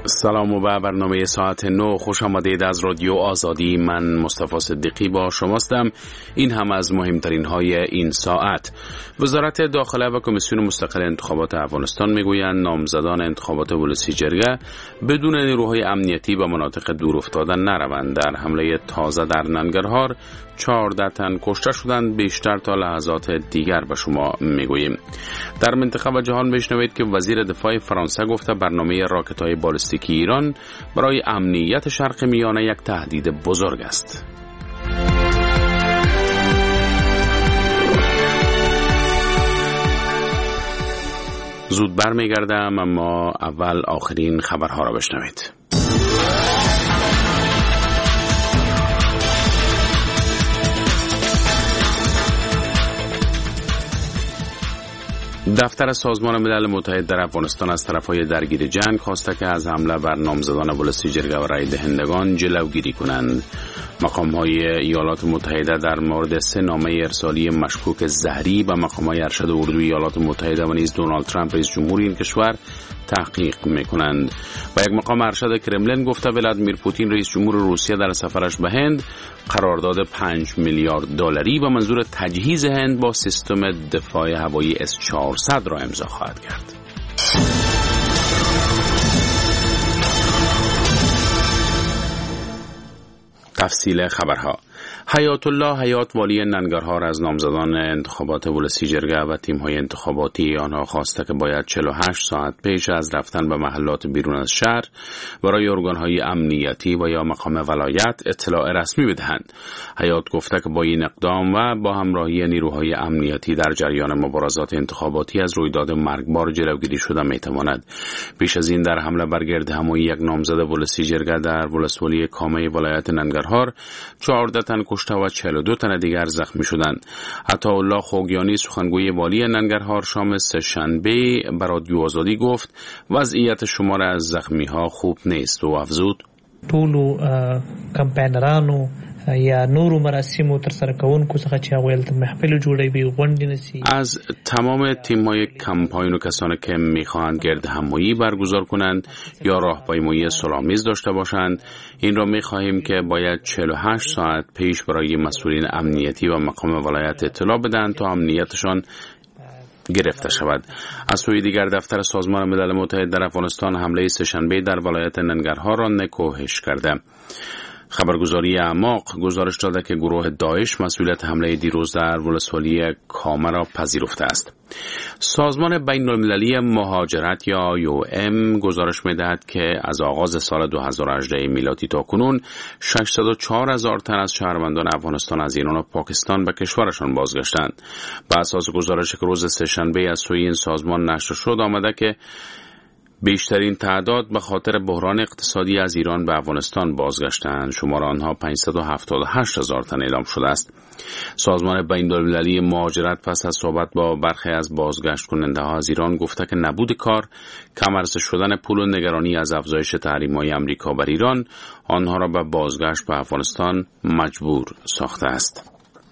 سلام و به برنامه ساعت 9 خوش آمدید از رادیو آزادی. من مصطفی صدیقی با شماستم. این هم از مهمترین های این ساعت. وزارت داخله و کمیسیون مستقل انتخابات افغانستان میگویند نامزدان انتخابات ولسی جرگه بدون نیروهای امنیتی به مناطق دور افتاده نروند. در حمله تازه در ننگرهار 14 تن کشته شدند. بیشتر تا لحظات دیگر به شما میگوییم. در منطقه و جهان بشنوید که وزیر دفاع فرانسه گفته برنامه راکت‌های بالستیکی ایران برای امنیت شرق میانه یک تهدید بزرگ است. زود برمیگردم، اما اول آخرین خبرها را بشنوید. دفتر سازمان ملل متحد در افغانستان از طرفهای درگیر جنگ خواسته که از حمله بر نامزدان ولسی جرگه و رای دهندگان جلوگیری کنند. مقام‌های ایالات متحده در مورد 3 نامه ارسالی مشکوک زهری به مقام‌های ارشد اردوی ایالات متحده و نیز دونالد ترامپ رئیس جمهور این کشور تحقیق می‌کنند. و یک مقام ارشد کرملین گفته ولادیمیر پوتین رئیس جمهور روسیه در سفرش به هند قرارداد 5 میلیارد دلاری به منظور تجهیز هند با سیستم دفاع هوایی S-400 را امضا خواهد کرد. تفصیل خبرها. حیات الله حیات والی ننگرهار از نامزدان انتخابات ولسی جرگه و تیم‌های انتخاباتی آنها خواسته که باید 48 ساعت پیش از رفتن به محلات بیرون از شهر برای ارگان‌های امنیتی و یا مقام ولایت اطلاع رسمی بدهند. حیات گفته که با این اقدام و با همراهی نیروهای امنیتی در جریان مبارزات انتخاباتی از رویداد مرگبار جلوگیری شده میتواند. پیش از این در حمله بر گردهمایی یک نامزد ولسی جرگه در ولسوالی کامه ولایت ننگرهار 14 تن کشته و 42 تن دیگر زخمی شدند. عطاالله خوگیانی سخنگوی والی ننگرهار شام سه‌شنبه به رادیو آزادی گفت وضعیت شمار از زخمی‌ها خوب نیست و افزود ټولو کمپاینرانو یا نورو مراسمو تر سره کوونکو څخه چې هغوی هلته محفل جوړوي غونډې نسي از تمام تیم‌های کمپاین و کسانی که می‌خواهند گردهمایی برگزار کنند یا راهپیمایی صلح‌آمیز داشته باشند این را می‌خواهیم که باید 48 ساعت پیش برای مسئولین امنیتی و مقام ولایت اطلاع بدهند تا امنیتشان گرفته شود. از سوی دیگر دفتر سازمان ملل متحد در افغانستان حمله سه‌شنبه در ولایت ننگرهار را نکوهش کرده. خبرگزاری اعماق گزارش داده که گروه داعش مسئولیت حمله دیروز در ولسوالی کامه را پذیرفته است. سازمان بین‌المللی مهاجرت یا IOM گزارش می‌دهد که از آغاز سال 2018 میلادی تا کنون 604,000 تن از شهروندان افغانستان از ایران و پاکستان به کشورشان بازگشتند. بر اساس گزارشی که روز سه‌شنبه از سوی این سازمان نشر شد آمده که بیشترین تعداد به خاطر بحران اقتصادی از ایران به افغانستان بازگشتند. شمار آنها 578,000 تن اعلام شده است. سازمان بین‌المللی مهاجرت پس از صحبت با برخی از بازگشت کننده ها از ایران گفته که نبود کار، کم عرضه شدن پول و نگرانی از افزایش تحریم‌های آمریکا بر ایران آنها را به بازگشت به افغانستان مجبور ساخته است.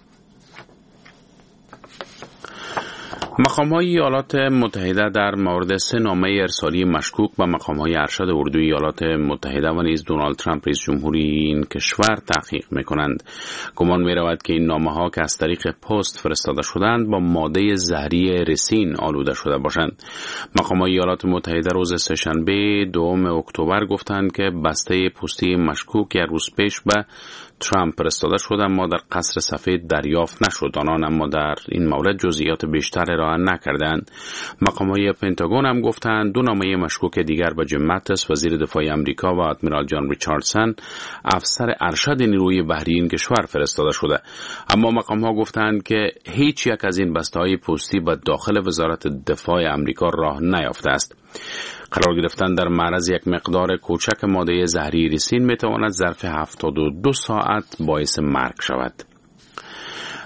مقام‌های ایالات متحده در مورد 3 نامه ارسالی مشکوک به مقام‌های ارشد اردوی ایالات متحده و نیز دونالد ترامپ رئیس جمهوری این کشور تحقیق می‌کنند. گمان می‌رود که این نامه‌ها که از طریق پست فرستاده شدند با ماده زهری رسین آلوده شده باشند. مقام‌های ایالات متحده روز سه‌شنبه 2 اکتبر گفتند که بسته پستی مشکوک یک روز پیش به ترامپ فرستاده شد اما در قصر سفید دریافت نشد. آنان اما در این مورد جزئیات بیشتر ارائه نکردند. مقام‌های پنتاگون هم گفتند 2 نامه مشکوک دیگر به جیم ماتیس وزیر دفاع آمریکا و ادمیرال جان ریچاردسون افسر ارشد نیروی بحری این کشور فرستاده شده. اما مقام‌ها گفتند که هیچ یک از این بسته‌های پستی به داخل وزارت دفاع آمریکا راه نیافته است. قرار گرفتن در معرض یک مقدار کوچک ماده زهری ریسین میتواند ظرف 72 ساعت باعث مرگ شود.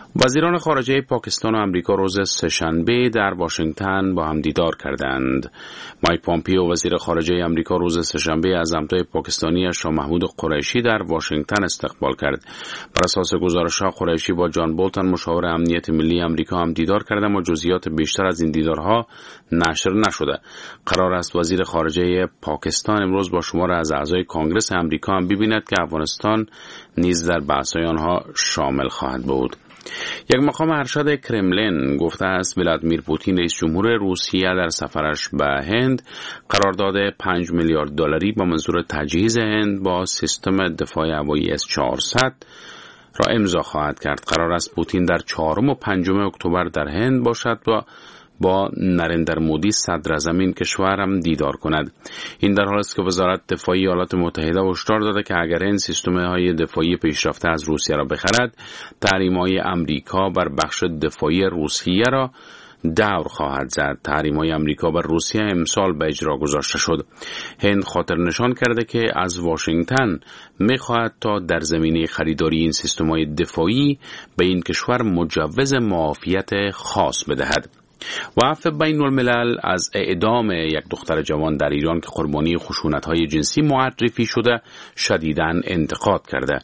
وزیران خارجه پاکستان و امریکا روز سه‌شنبه در واشنگتن با هم دیدار کردند. مایک پامپیو وزیر خارجه امریکا روز سه‌شنبه از همتای پاکستانی شاه محمود قریشی در واشنگتن استقبال کرد. بر اساس گزارش‌ها قریشی با جان بولتن مشاور امنیت ملی امریکا هم دیدار کردند و جزئیات بیشتر از این دیدارها نشر نشده. قرار است وزیر خارجه پاکستان امروز با شمار از اعضای کنگره امریکا هم ببیند که افغانستان نیز در بحث‌های آنها شامل خواهد بود. یک مقام ارشد کرملین گفته است ولادیمیر پوتین رئیس جمهور روسیه در سفرش به هند قرارداد 5 میلیارد دلاری با منظور تجهیز هند با سیستم دفاع هوایی S-400 را امضا خواهد کرد. قرار است پوتین در 4 و 5 اکتبر در هند باشد و با نریندر مودی صدر اعظم این کشور هم دیدار کند. این در حالی است که وزارت دفاعی ایالات متحده هشدار داده که اگر این سیستم‌های دفاعی پیشرفته از روسیه را بخرد، تحریم‌های امریکا بر بخش دفاعی روسیه را دور خواهد زد. تحریم‌های امریکا بر روسیه امسال به اجرا گذاشته شد. هند خاطر نشان کرده که از واشنگتن می‌خواهد تا در زمینه خریداری این سیستم‌های دفاعی به این کشور مجوز معافیت خاص بدهد. و عفو بین الملل از اعدام یک دختر جوان در ایران که قربانی خشونت‌های جنسی معرفی شده شدیداً انتقاد کرده.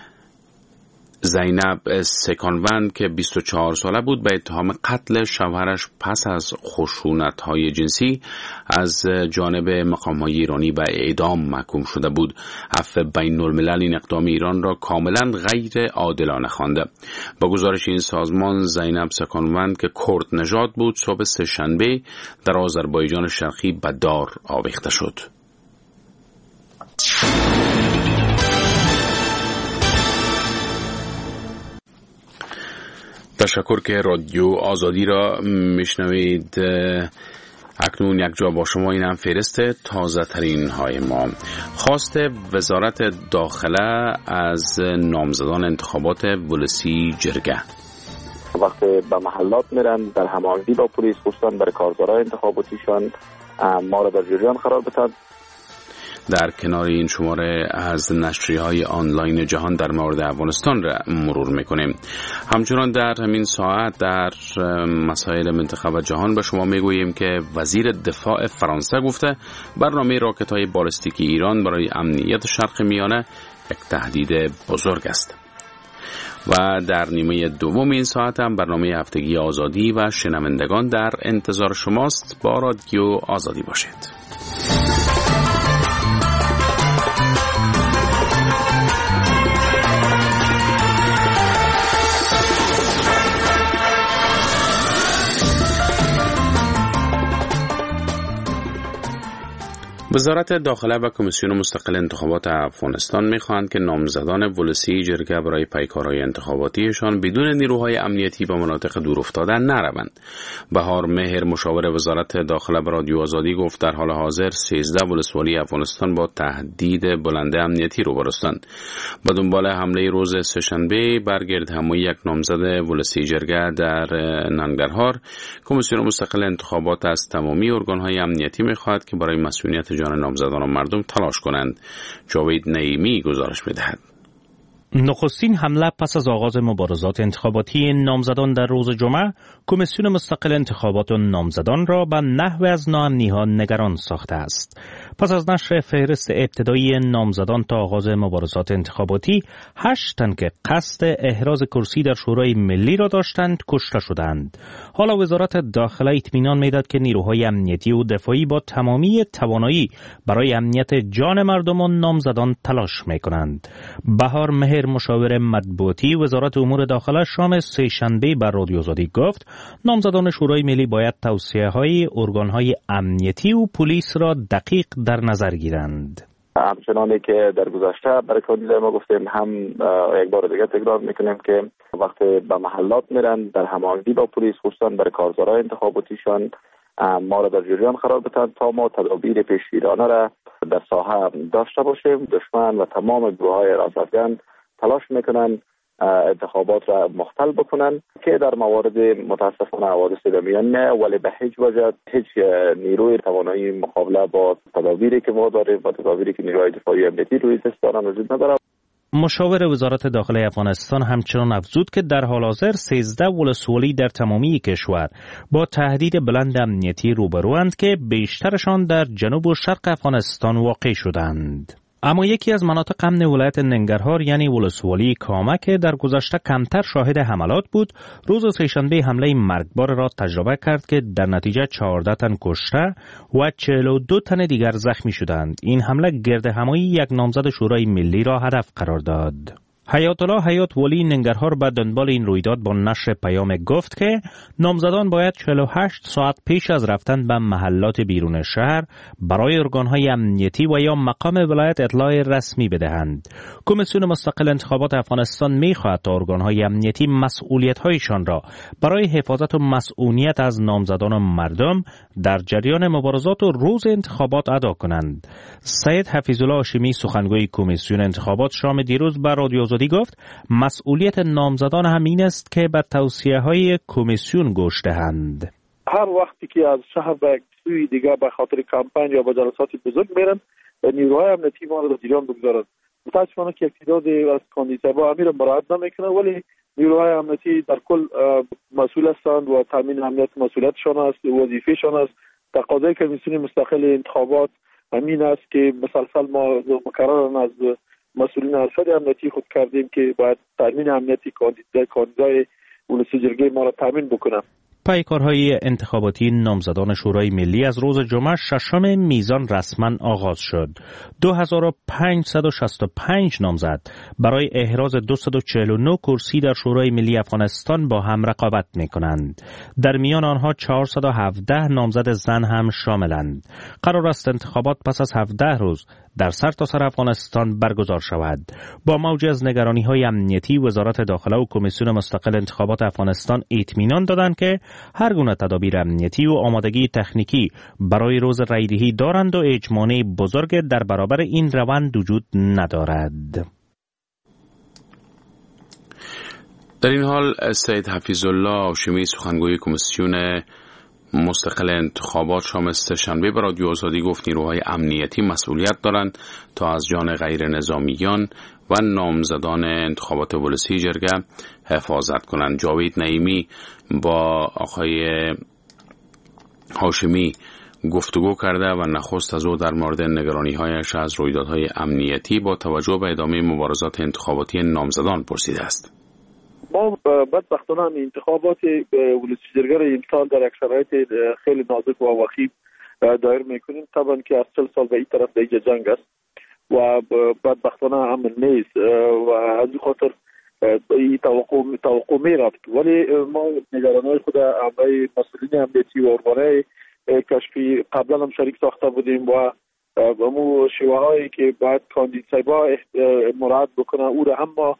زینب سکانوند که 24 ساله بود به اتهام قتل شوهرش پس از خشونت‌های جنسی از جانب مقام‌های ایرانی به اعدام محکوم شده بود. عفو بین الملل این اقدام ایران را کاملا غیر عادلانه خوانده. با گزارش این سازمان زینب سکانوند که کرد نژاد بود صبح سه‌شنبه در آذربایجان شرقی به دار آویخته شد. تشکر که رادیو آزادی را میشنوید. اکنون یک جا با شما این هم فهرست تازه ترین های ما. خواست وزارت داخله از نامزدان انتخابات ولسی جرگه. وقتی به محلات میرن در هماهنگی با پلیس خصوصا برای کارزارهای انتخاباتیشان ما را در جریان قرار بدهند. در کنار این شماره از نشریه‌های آنلاین جهان در مورد افغانستان را مرور می‌کنیم. همچنان در همین ساعت در مسائل منطقه و جهان به شما میگوییم که وزیر دفاع فرانسه گفته برنامه راکت‌های بالستیکی ایران برای امنیت شرق میانه یک تهدید بزرگ است. و در نیمه دوم این ساعت هم برنامه هفتگی آزادی و شنوندگان در انتظار شماست. با رادیو آزادی باشید. وزارت داخله و کمیسیون مستقل انتخابات افغانستان می‌خواهند که نامزدان ولسی جرگه برای پیکارهای انتخاباتیشان بدون نیروهای امنیتی به مناطق دورافتاده نروند. بهار مهر مشاور وزارت داخله به رادیو آزادی گفت در حال حاضر 13 ولسوالی افغانستان با تهدید بلند امنیتی روبروستند. به دنبال حمله روز سه‌شنبه بر گردهمایی یک نامزد ولسی جرگه در ننگرهار، کمیسیون مستقل انتخابات از تمامی ارگان‌های امنیتی می‌خواهد که برای مسئولیت جان نامزدان و مردم تلاش کنند. جاوید نعیمی گزارش می‌دهد. نخستین حمله پس از آغاز مبارزات انتخاباتی نامزدان در روز جمعه، کمیسیون مستقل انتخابات و نامزدان را به نحو از ناامنی‌ها نگران ساخته است. پس از نشر فهرست ابتدایی نامزدان تا آغاز مبارزات انتخاباتی، 8 تن که قصد احراز کرسی در شورای ملی را داشتند کشته شدند. حالا وزارت داخله اطمینان می‌دهد که نیروهای امنیتی و دفاعی با تمامی توانایی برای امنیت جان مردم و نامزدان تلاش می‌کنند. بهار مهر مشاور مطبوعاتی وزارت امور داخله شام سه‌شنبه بر رادیو آزادی گفت نامزدان شورای ملی باید توصیه‌های ارگان‌های امنیتی و پلیس را دقیق در نظر گیرند. همچنانی که در گذشته برای کاندیدای ما گفتیم، هم یک بار دیگه تکرار میکنیم که وقتی به محلات میرن در هماهنگی با پلیس خصوصا برای کارزارهای انتخاباتیشان ما را در جریان قرار بدهند تا ما تدابیر پیشگیرانه را در ساحه داشته باشیم. دشمن و تمام گروه‌های رازافگن تلاش میکنن انتخابات را مختل بکنن که در موارد متاسفانه حوادث در میان نه، ولی به هیچ وجه هیچ نیروی توانایی مقابله با تدابیری که ما داریم و تدابیری که نیروهای دفاعی امنیتی روی دست دارن وجود نداره. مشاور وزارت داخلی افغانستان همچنان افزود که در حال حاضر 13 ولسوالی در تمامی کشور با تهدید بلند امنیتی روبروند که بیشترشان در جنوب و شرق افغانستان واقع شدند. اما یکی از مناطق امن ولایت ننگرهار یعنی ولسوالی کامه که در گذشته کمتر شاهد حملات بود، روز سه‌شنبه حمله مرگبار را تجربه کرد که در نتیجه 14 تن کشته و 42 تن دیگر زخمی شدند. این حمله گردهمایی یک نامزد شورای ملی را هدف قرار داد. حیات الله حیات ولی ننگرهار به دنبال این رویداد با نشر پیام گفت که نامزدان باید 48 ساعت پیش از رفتن به محلات بیرون شهر برای ارگانهای امنیتی و یا مقام ولایت اطلاع رسمی بدهند. کمیسیون مستقل انتخابات افغانستان می‌خواهد تا ارگانهای امنیتی مسئولیت‌هایشان را برای حفاظت و مسئولیت از نامزدان و مردم در جریان مبارزات و روز انتخابات ادا کنند. سید حفیظالله هاشمی سخنگوی کمیسیون انتخابات شام دیروز به رادیو گفت مسئولیت نامزدان هم این است که به توصیه‌های کمیسیون گوش دهند. هر وقتی که از شهر به سوی دیگه به خاطر کمپین یا به جلسات بزرگ میرن، نیروهای امنیتی ما را در جریان بگذارند. متاسفانه که اقتدار از کاندیداها امیر مراعات نمیکنه، ولی نیروهای امنیتی در کل مسئول هستند و تامین امنیت مسئولیتشان است، وظیفهشان است. تقاضای کمیسیون مستقل انتخابات همین است که مسلسل ما مکررن از مسئولین ارشد امنیتی خود کردیم که باید تامین امنیتی کاندیدای ولسی جرگه ما را تامین بکنن. پیکارهای انتخاباتی نامزدان شورای ملی از روز جمعه ششم میزان رسما آغاز شد. 2565 نامزد برای احراز 249 کرسی در شورای ملی افغانستان با هم رقابت می‌کنند. در میان آنها 417 نامزد زن هم شاملند. قرار است انتخابات پس از 17 روز در سرتاسر افغانستان برگزار شود. با موج از نگرانی‌های امنیتی، وزارت داخله و کمیسیون مستقل انتخابات افغانستان اطمینان دادند که هر گونه تدابیر امنیتی و آمادگی تکنیکی برای روز رایدهی دارند و اجماع بزرگ در برابر این روند وجود ندارد. در این حال سید حفیظالله هاشمی سخنگوی کمیسیون مستقل انتخابات شام سه‌شنبه به رادیو آزادی گفت نیروهای امنیتی مسئولیت دارند تا از جان غیر نظامیان و نامزدان انتخابات ولسی جرگه حفاظت کنند. جاوید نعیمی با آقای هاشمی گفتگو کرده و نخست از او در مورد نگرانی‌هایش از رویدادهای امنیتی با توجه به ادامه مبارزات انتخاباتی نامزدان پرسیده است. ما بدبختانه انتخابات ولسی جرگه را امسال در یک شرایط خیلی نازک و وخیم دایر میکنیم. طبعا که از 40 سال به این طرف دیگه جنگ است و بدبختانه امن نیست و از این خاطر این توقع می رفت، ولی ما نگرانهای خود امرای مسئولین امنیتی و ارگانهای کشفی قبلا هم شریک ساخته بودیم و امو شیوه هایی که باید کاندیدها مراعات بکنه او را هم ما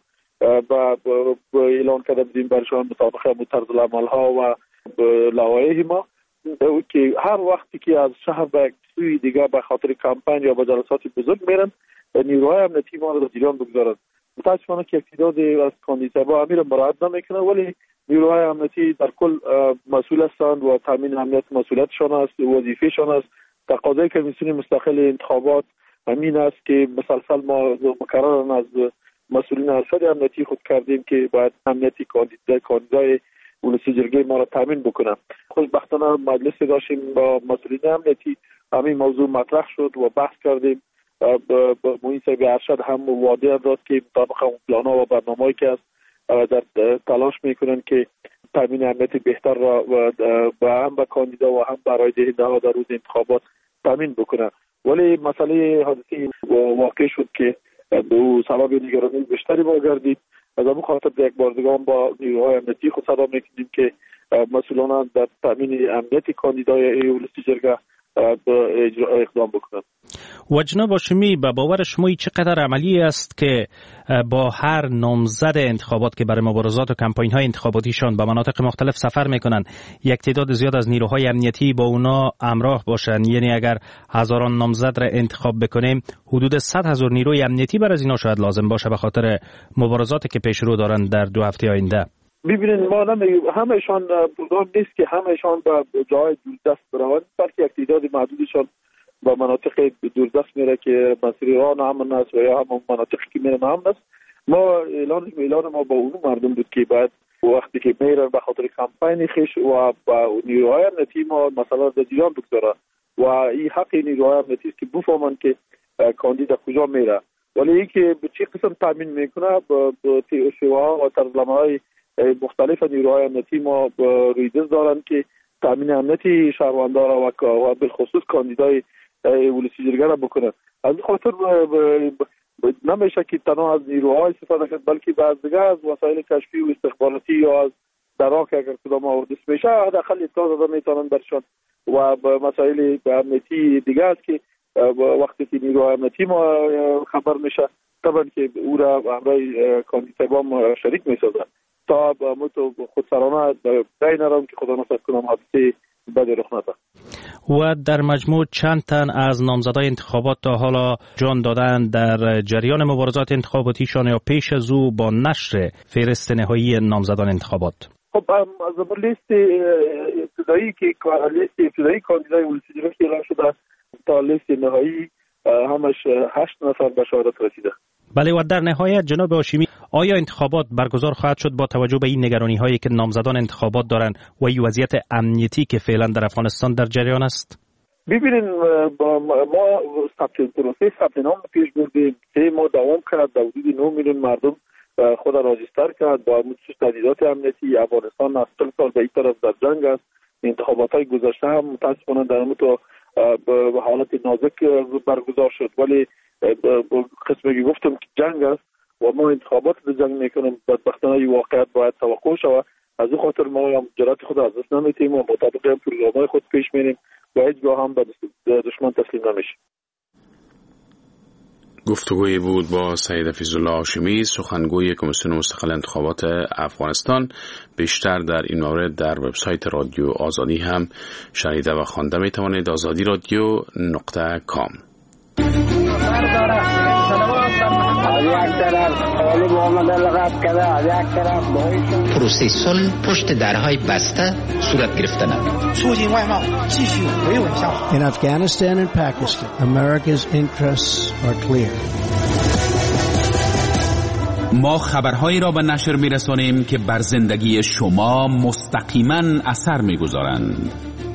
با اعلان کرده بودیم برشان مطابق طرز العمل ها و لوایح ما که هر وقتی که از شهر به سوی دیگه به خاطر کمپین یا به جلسات بزرگ میرن، نیروهای امنیتی ما را در جریان بگذارند. متاسفانه که اقتدار از کاندیداها امیر مراعات نمیکنه، ولی نیروهای امنیتی در کل مسئول هستند و تامین امنیت مسئولیتشان است، وظیفهشان است. تقاضای کمیسیون مستقل انتخابات همین است که مسلسل ما مکررن از مسئولین ارشد امنیتی خود کردیم که باید امنیتی کاندیدای ولسی جرگه ما را تامین بکنن. خوشبختانه مجلس داشتیم با مسئولین امنیتی، همین موضوع مطرح شد و بحث کردیم. معین صاحب ارشد هم وعده داد که مطابق اون پلان‌ها و برنامه‌ای که است در تلاش میکنن که تامین امنیت بهتر را و هم به کاندیدا و هم برای دهنده‌ها در روز انتخابات تامین بکنن. ولی مسئله حادثه واقع شد که به سبب نگرانی بیشتری ما گردید. از همون خاطر یک بار دیگه با نیروهای امنیتی خود صدا میکنیم که مسئولان در تامین امنیت کاندیدای ولسی جرگه اقدام بکنند. و جناب هاشمی، به باور شما چقدر عملی است که با هر نامزد انتخابات که برای مبارزات و کمپاین های انتخاباتیشان به مناطق مختلف سفر میکنن یک تعداد زیاد از نیروهای امنیتی با اونا همراه باشن؟ یعنی اگر هزاران نامزد را انتخاب بکنیم حدود 100,000 نیروی امنیتی برای اینا شاید لازم باشه به خاطر مبارزاتی که پیش رو دارن در 2 هفته آینده. ببینید ما همهشان پروگرام نیست که همهشان به جای دست بروند، بلکه یک تعداد محدودشان و مناطق دوردست میره که مسیر ایران هم است و یا هم مناطقی که میره هم است. ما اعلان ما با اون مردم بود که بعد وقتی که میره به خاطر کمپین خیش و با نیروهای امنیتی ما مثلا در جریان بگذاره و این حق نیروهای امنیتی است که بفهمن که کاندید کجا میره، ولی اینکه به چه قسم تامین میکنه با شیوه‌ها و طرزنامه‌های مختلف نیروهای امنیتی ما روی دست دارن که تامین امنیتی شهروندان و بالخصوص کاندیدای ولسی جرگه را بکنه. از خاطر نمیشه که تنها از نیروهای استفاده کرد، بلکه بعض دیگه از وسایل کشفی و استخباراتی یا از دراک اگر کدام آوردست میشه حداقل اطلاع داده میتونن برشان و مسائل امنیتی دیگه است که وقتی که نیروهای امنیتی ما خبر میشه طبعا که او را همراه کاندیدای ما شریک میسازن تا متو خودسرانه بین نرم که خدا نصیب کنم حادثه بدی رخ نده. و در مجموع چند تن از نامزدای انتخابات تا حالا جان دادن در جریان مبارزات انتخاباتیشان یا پیش از او با نشر فهرست نهایی نامزدان انتخابات؟ خب از لیست ابتدایی کاندیدای ولسی جرگه که اعلام شده تا لیست نهایی همش 8 نفر به شهادت رسیده. بله، و در نهایت جناب هاشمی، آیا انتخابات برگزار خواهد شد با توجه به این نگرانی هایی که نامزدان انتخابات دارند و این وضعیت امنیتی که فعلا در افغانستان در جریان است؟ ببینید ما پروسه ثبت نام پیش بردیم، 3 ماه دوام کرد، در حدود 9 میلیون مردم خود را راجستر کرد با تجهیزات امنیتی. افغانستان از 40 سال به این طرف در جنگ است. انتخابات های گذشته هم متاسفانه در تو به حالت نازک برگزار شد، ولی قسمی که گفتم که جنگ است و ما انتخابات در جنگ میکنیم، بدبختانه این واقعیت باید توقع شود. از این خاطر ما جرأت خود از دست نمیدیم و مطابق پروگرام‌های خود پیش میریم و هیچگاه هم به دشمن تسلیم نمیشیم. گفتگویی بود با سید حفیظالله هاشمی، سخنگوی کمیسیون مستقل انتخابات افغانستان. بیشتر در این مورد در وبسایت رادیو آزادی هم شنیده و خوانده می توانید. azadiradyo.com. پروسه صلح پشت درهای بسته صورت گرفتن. In Afghanistan and Pakistan, America's interests are clear. ما خبرهایی را به نشر می‌رسانیم که بر زندگی شما مستقیما اثر می‌گذارند.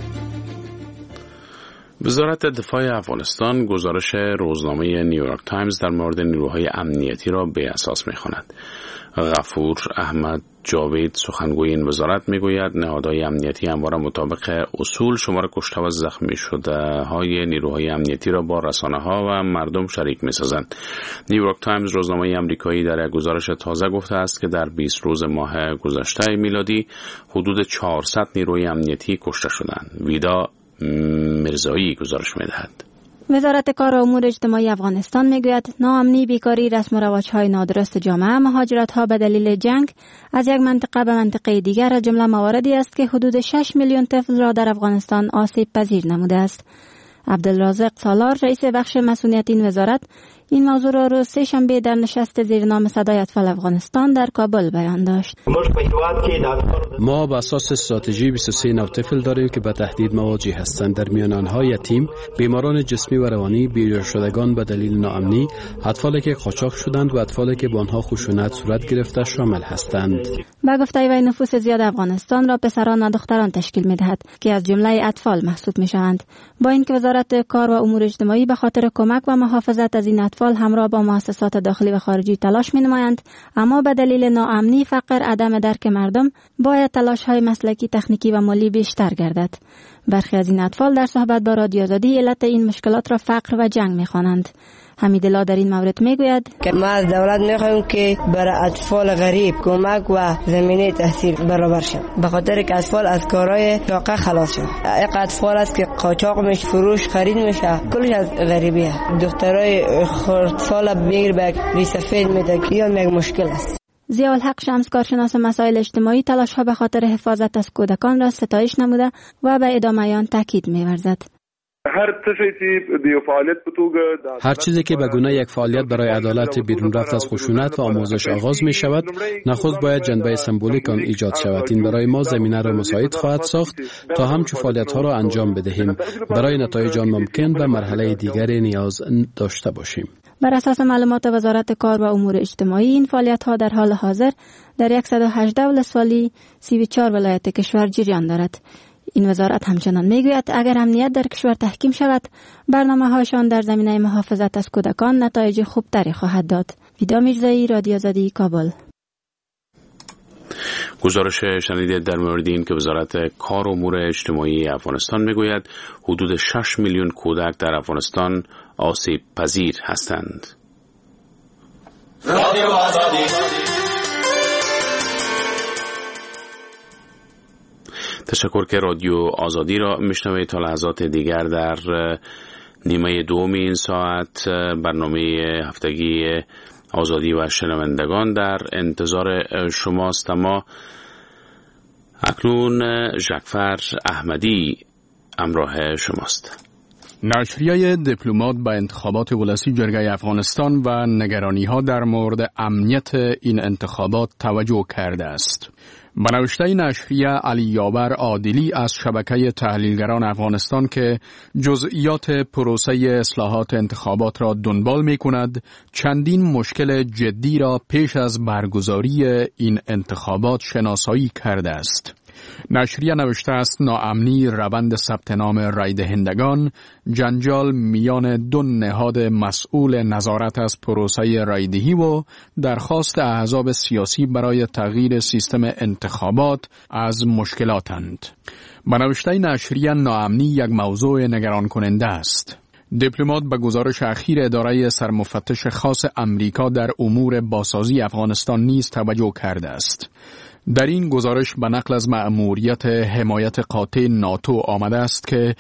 وزارت دفاع افغانستان گزارش روزنامه نیویورک تایمز در مورد نیروهای امنیتی را به اساس می‌خواند. غفور احمد جاوید سخنگوی این وزارت میگوید نهادهای امنیتی همواره مطابق اصول شمار کشته و زخمی شده های نیروهای امنیتی را با رسانه ها و مردم شریک میسازند. نیویورک تایمز روزنامه آمریکایی در یک گزارش تازه گفته است که در 20 روز ماه گذشته میلادی حدود 400 نیروی امنیتی کشته شدند. ویدا مرزایی گزارش میدهد. وزارت کار و امور اجتماعی افغانستان میگوید ناامنی، بیکاری، رسم و رواج‌های نادرست جامعه، مهاجرت‌ها به دلیل جنگ از یک منطقه به منطقه دیگر از جمله مواردی است که حدود 6 میلیون طفل را در افغانستان آسیب پذیر نموده است. عبدالرازق سالار رئیس بخش مسئولیت این وزارت این موضوع را روز سه‌شنبه در نشست زیرنام صدای اطفال افغانستان در کابل بیان داشت. ما به اساس استراتژی 23 نوع طفل داریم که به تهدید مواجه هستند. در میان آنها یتیم، بیماران جسمی و روانی، بی‌جا شدگان به دلیل ناامنی، اطفالی که قاچاق شدند و اطفالی که با آنها خشونت صورت گرفته شامل هستند. با گفته وی نفوس زیاد افغانستان را پسران و دختران تشکیل می‌دهد که از جمله اطفال محسوب می‌شوند. با اینکه وزارت کار و امور اجتماعی به خاطر کمک و محافظت از این اطفال همراه با مؤسسات داخلی و خارجی تلاش می‌نمایند، اما به دلیل ناامنی، فقر، عدم درک مردم باید تلاش‌های مسلکی، تکنیکی و مالی بیشتر گردد. برخی از این اطفال در صحبت با رادیو آزادی علت این مشکلات را فقر و جنگ می‌خوانند. حمیدالله در این مورد میگوید ما از دولت میخوایم که برای اطفال غریب کمک و زمینه تحصیل برابر شد، به خاطر که اطفال از کارهای شاقه خلاص شد. یک اطفال است که قاچاق میشه، فروش، خرید میشه، کلش از غریبیه. دخترای خردسال بگیر به ریسفید میده که یک مشکل است. ضیاءالحق شمس کارشناس مسائل اجتماعی تلاش‌ها به خاطر حفاظت از کودکان را ستایش نموده و به ادامه آن تاکید می‌ورزد. هر چیزی که به گونه یک فعالیت برای عدالت بیرون رفت از خشونت و آموزش آغاز می شود، نخست باید جنبه سمبولیک آن ایجاد شود. این برای ما زمینه را مساعد خواهد ساخت تا همچون فعالیت ها را انجام بدهیم. برای نتایج آن ممکن و مرحله دیگری نیاز داشته باشیم. بر اساس معلومات وزارت کار و امور اجتماعی، این فعالیت ها در حال حاضر در 118 ولسوالی 34 ولایت کشور جریان دارد. این وزارت همچنان میگوید اگر امنیت در کشور تحکیم شود، برنامه‌هاشان در زمینه محافظت از کودکان نتایج خوبتری خواهد داد. ویدا میرزایی، رادیو آزادی، کابل. گزارش شنیدید در مورد این که وزارت کار و امور اجتماعی افغانستان میگوید حدود 6 میلیون کودک در افغانستان آسیب پذیر هستند. رادیو آزادی. تشکر که رادیو آزادی را میشنوید. تا لحظات دیگر در نیمه دوم این ساعت برنامه هفتگی آزادی و شنوندگان در انتظار شماست. اما اکنون ژکفر احمدی همراه شماست. نشریه دیپلمات به انتخابات ولسی جرگه افغانستان و نگرانی‌ها در مورد امنیت این انتخابات توجه کرده است. به نوشته نشریه علی یاور عادلی از شبکه تحلیلگران افغانستان که جزئیات پروسه اصلاحات انتخابات را دنبال می کند، چندین مشکل جدی را پیش از برگزاری این انتخابات شناسایی کرده است. نشریه نوشته است ناامنی روند ثبت نام رای دهندگان، جنجال میان دو نهاد مسئول نظارت از پروسه رایدهی و درخواست احزاب سیاسی برای تغییر سیستم انتخابات از مشکلاتند. به نوشته نشریه ناامنی یک موضوع نگران کننده است. دیپلمات به گزارش اخیر اداره سرمفتش خاص امریکا در امور بازسازی افغانستان نیز توجه کرده است. در این گزارش به نقل از مأموریت حمایت قاطع ناتو آمده است که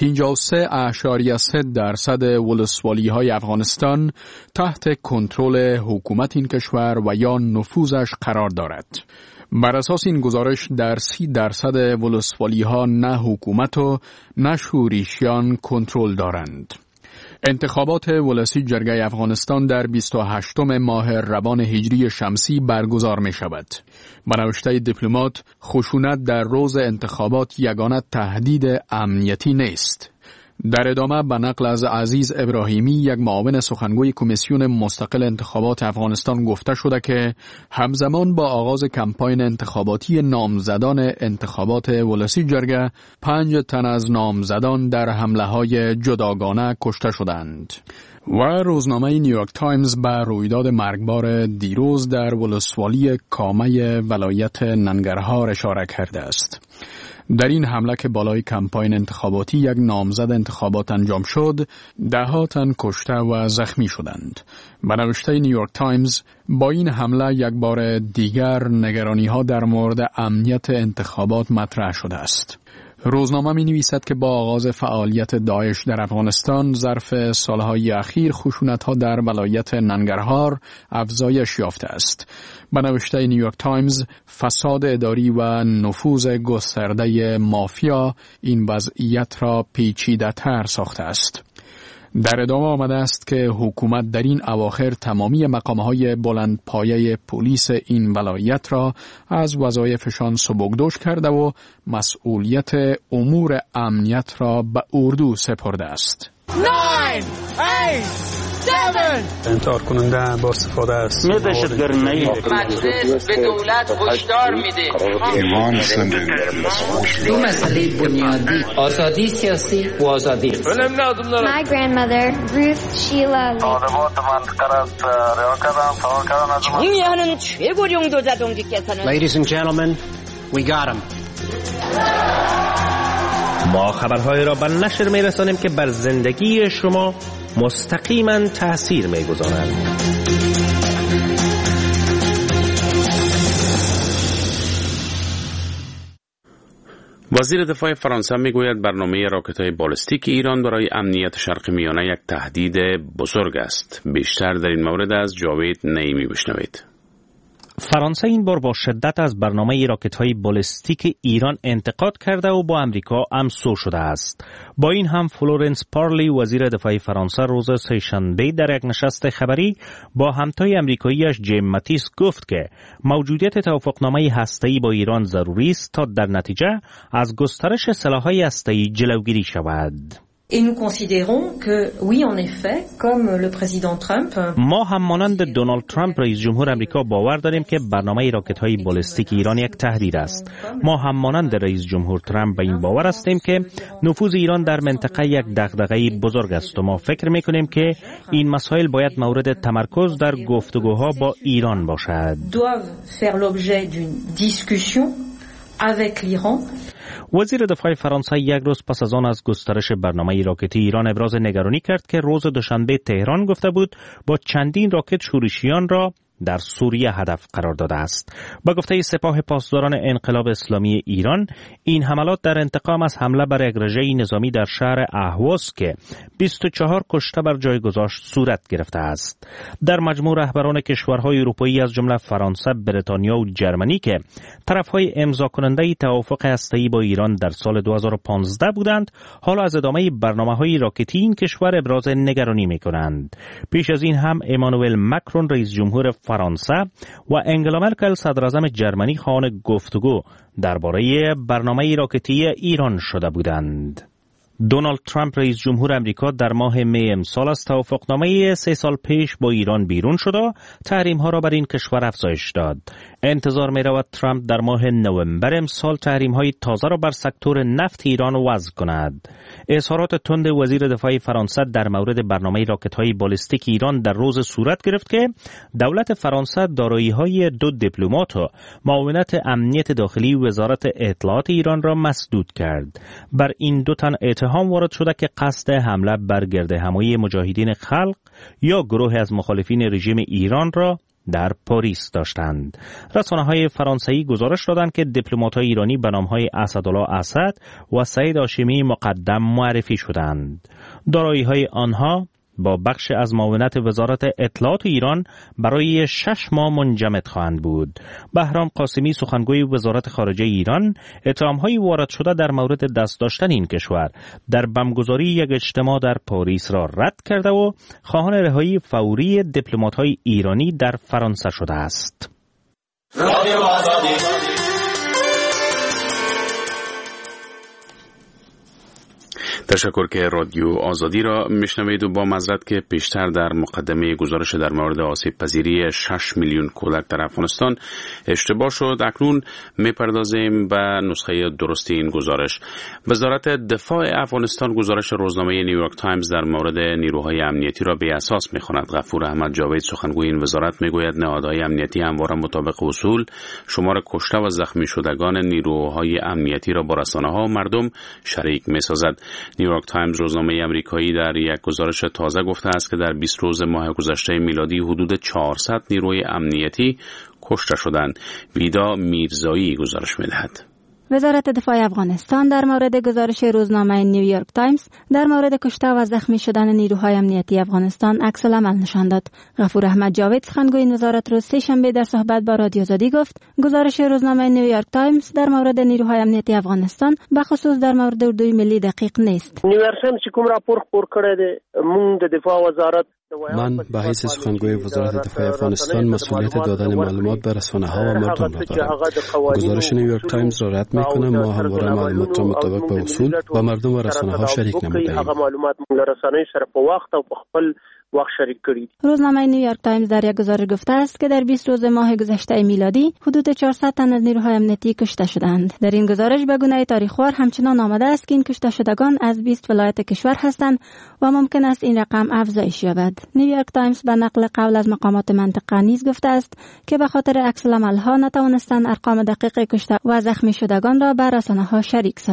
53.3% ولسوالی‌های افغانستان تحت کنترل حکومت این کشور و یا نفوذش قرار دارد. بر اساس این گزارش در 30% ولسوالی‌ها نه حکومت و نه شورشیان کنترل دارند. انتخابات ولسی جرگه افغانستان در 28 ماه روان هجری شمسی برگزار می شود. به نوشته دیپلمات، خشونت در روز انتخابات یگانه تهدید امنیتی نیست. در ادامه به نقل از عزیز ابراهیمی، یک معاون سخنگوی کمیسیون مستقل انتخابات افغانستان، گفته شده که همزمان با آغاز کمپاین انتخاباتی نامزدان انتخابات ولسی جرگه 5 تن از نامزدان در حمله‌های جداگانه کشته شدند. و روزنامه نیویورک تایمز به رویداد مرگبار دیروز در ولسوالی کامه ولایت ننگرهار اشاره کرده است. در این حمله که بالای کمپاین انتخاباتی یک نامزد انتخابات انجام شد، 10 تن کشته و زخمی شدند. به نوشته نیویورک تایمز، با این حمله یک بار دیگر نگرانی‌ها در مورد امنیت انتخابات مطرح شده است. روزنامه می نویسد که با آغاز فعالیت داعش در افغانستان ظرف سالهای اخیر خشونت‌ها در ولایت ننگرهار افزایش یافته است. به نوشته نیویورک تایمز، فساد اداری و نفوذ گسترده مافیا این وضعیت را پیچیده‌تر ساخته است. در ادامه آمده است که حکومت در این اواخر تمامی مقامهای بلند پایه پلیس این ولایت را از وظایفشان سبکدوش کرده و مسئولیت امور امنیت را به اردو سپرده است. 9 8 7 انتحار کننده با استفاده است. مجلس به دولت هشدار میده. ایمان سنده. دو مسئله بنیادی، آزادی سیاسی و آزادی اقتصادی. My grandmother, Ruth Sheila Lee. 정의하는 최고령 도자동지께서는 Ladies and gentlemen, we got him. ما خبرهای را به نشر می‌رسانیم که بر زندگی شما مستقیما تأثیر می‌گذارند. وزیر دفاع فرانسه میگوید برنامه راکت‌های بالستیک ایران برای امنیت شرق میانه یک تهدید بزرگ است. بیشتر در این مورد از جاوید نعیمی بشنوید. فرانسه این بار با شدت از برنامه راکت‌های بالستیک ایران انتقاد کرده و با امریکا همسو شده است. با این هم فلورنس پارلی وزیر دفاع فرانسه روز سه‌شنبه در یک نشست خبری با همتای امریکاییش جیم ماتیس گفت که موجودیت توافقنامه هسته‌ای با ایران ضروری است تا در نتیجه از گسترش سلاح‌های هسته‌ای جلوگیری شود. Et nous considérons que, oui, en effet, comme le président Trump, ما هم مانند دونالد ترامپ رئیس جمهور آمریکا باور داریم که برنامه راکت‌های بالستیک ایران یک تهدید است. ما هم مانند رئیس جمهور ترامپ به این باور هستیم که نفوذ ایران در منطقه یک دغدغه بزرگ است و ما فکر می‌کنیم که این مسائل باید مورد تمرکز در گفتگوها با ایران باشد. doivent faire l'objet d'une discussion avec l'Iran. وزیر دفاع فرانسه یک روز پس از آن از گسترش برنامه راکتی ایران ابراز نگرانی کرد که روز دوشنبه تهران گفته بود با چندین راکت شورشیان را در سوریه هدف قرار داده است. با گفته سپاه پاسداران انقلاب اسلامی ایران، این حملات در انتقام از حمله بر یک رژه نظامی در شهر اهواز که 24 کشته بر جای گذاشت صورت گرفته است. در مجموع رهبران کشورهای اروپایی از جمله فرانسه، بریتانیا و جرمنی که طرفهای امضا کننده توافق هسته‌ای با ایران در سال 2015 بودند، حالا از ادامه برنامه‌های راکتی این کشور ابراز نگرانی می‌کنند. پیش از این هم امانوئل مکرون رئیس جمهور فرانسه و انگلا مرکل صدراعظم جرمنی خواهان گفتگو درباره برنامه راکتی ایران شده بودند. دونالد ترامپ رئیس جمهور آمریکا در ماه می امسال از توافقنامه 3 سال پیش با ایران بیرون شد و تحریم‌ها را بر این کشور افزایش داد. انتظار می‌رود ترامپ در ماه نوامبر امسال تحریم‌های تازه را بر سکتور نفت ایران وضع کند. اظهارات تند وزیر دفاع فرانسه در مورد برنامه راکت‌های بالستیک ایران در روز صورت گرفت که دولت فرانسه دارایی‌های 2 دیپلمات و معاونت امنیت داخلی وزارت اطلاعات ایران را مسدود کرد. بر این دو تن اتهام وارد شده که قصد حمله بر گردهمایی مجاهدین خلق یا گروه از مخالفین رژیم ایران را در پاریس داشتند. رسانه‌های فرانسوی گزارش دادند که دیپلمات‌های ایرانی به نام‌های اسدالله اسد و سعید هاشمی مقدم معرفی شدند. دارایی‌های آنها با بخش از معاونت وزارت اطلاعات ایران برای 6 ماه منجمد خواهند بود. بهرام قاسمی سخنگوی وزارت خارجه ایران اتهام‌های وارد شده در مورد دست داشتن این کشور در بمبگذاری یک اجتماع در پاریس را رد کرده و خواهان رهایی فوری دیپلمات‌های ایرانی در فرانسه شده است. تشکر که رادیو آزادی را میشنوید و با معذرت که پیشتر در مقدمه گزارش در مورد آسیب پذیری 6 میلیون کودک در افغانستان اشتباه شد. اکنون میپردازیم به نسخه درستی این گزارش. وزارت دفاع افغانستان گزارش روزنامه نیویورک تایمز در مورد نیروهای امنیتی را به اساس میخواند. غفور احمد جاوید سخنگوی این وزارت میگوید نهادهای امنیتی همواره مطابق اصول شمار کشته و زخمی شدگان نیروهای امنیتی را با رسانه‌ها و مردم شریک میسازد. نیویورک تایمز روزنامه آمریکایی در یک گزارش تازه گفته است که در 20 روز ماه گذشته میلادی حدود 400 نیروی امنیتی کشته شدند. ویدا میرزایی گزارش می‌دهد. وزارت دفاع افغانستان در مورد گزارش روزنامه نیویورک تایمز در مورد کشته و زخمی شدن نیروهای امنیتی افغانستان عکس العمل نشان داد. غفور احمد جاوید سخنگوی این وزارت روز سه‌شنبه در صحبت با رادیو آزادی گفت گزارش روزنامه نیویورک تایمز در مورد نیروهای امنیتی افغانستان به خصوص در مورد اردوی ملی دقیق نیست. نیویورک تایمز کوم راپور خپور کړی دی مونږ د دفاع وزارت من به حیث سخنگوی وزارت دفاع افغانستان مسئولیت دادن معلومات به رسانه‌ها و مردم را دارم. گزارش نیویورک تایمز را رد می‌کنم. ما همواره معلومات را مطابق به اصول و مردم و رسانه‌ها شریک نموده‌ایم. معلومات موږ رسانه‌ای سره په وخت او په خپل وقت شریک کړی. روزنامه نیویورک تایمز در یک گزارش گفته است که در 20 روز ماه گذشته میلادی حدود 400 تن از نیروهای امنیتی کشته شدند. در این گزارش به گونه تاریخوار همچنان آمده است که این کشته شدگان از 20 ولایت کشور هستند و ممکن است این رقم افزایش یابد. نیویورک تایمز به نقل قول از مقامات منطقه نیز گفته است که به خاطر عکس العمل‌ها نتوانستند ارقام دقیق کشته و زخمی شدگان را به رسانه‌ها شریک سازند.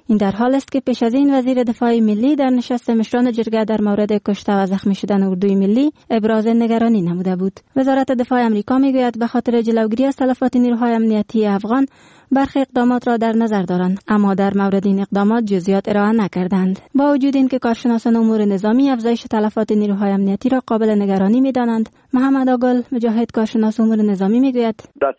این در حال است که پیش از این وزیر دفاع ملی در نشست مشران جرگه در مورد کشته و زخمی شدن اردوی ملی ابراز نگرانی نموده بود. وزارت دفاع آمریکا میگوید به خاطر جلوگیری از تلفات نیروهای امنیتی افغان برخی اقدامات را در نظر دارند، اما در مورد این اقدامات جزئیات ارائه نکردند. با وجود اینکه کارشناسان امور نظامی افزایش تلفات نیروهای امنیتی را قابل نگرانی می‌دانند، محمد آگل مجاهد کارشناس امور نظامی میگوید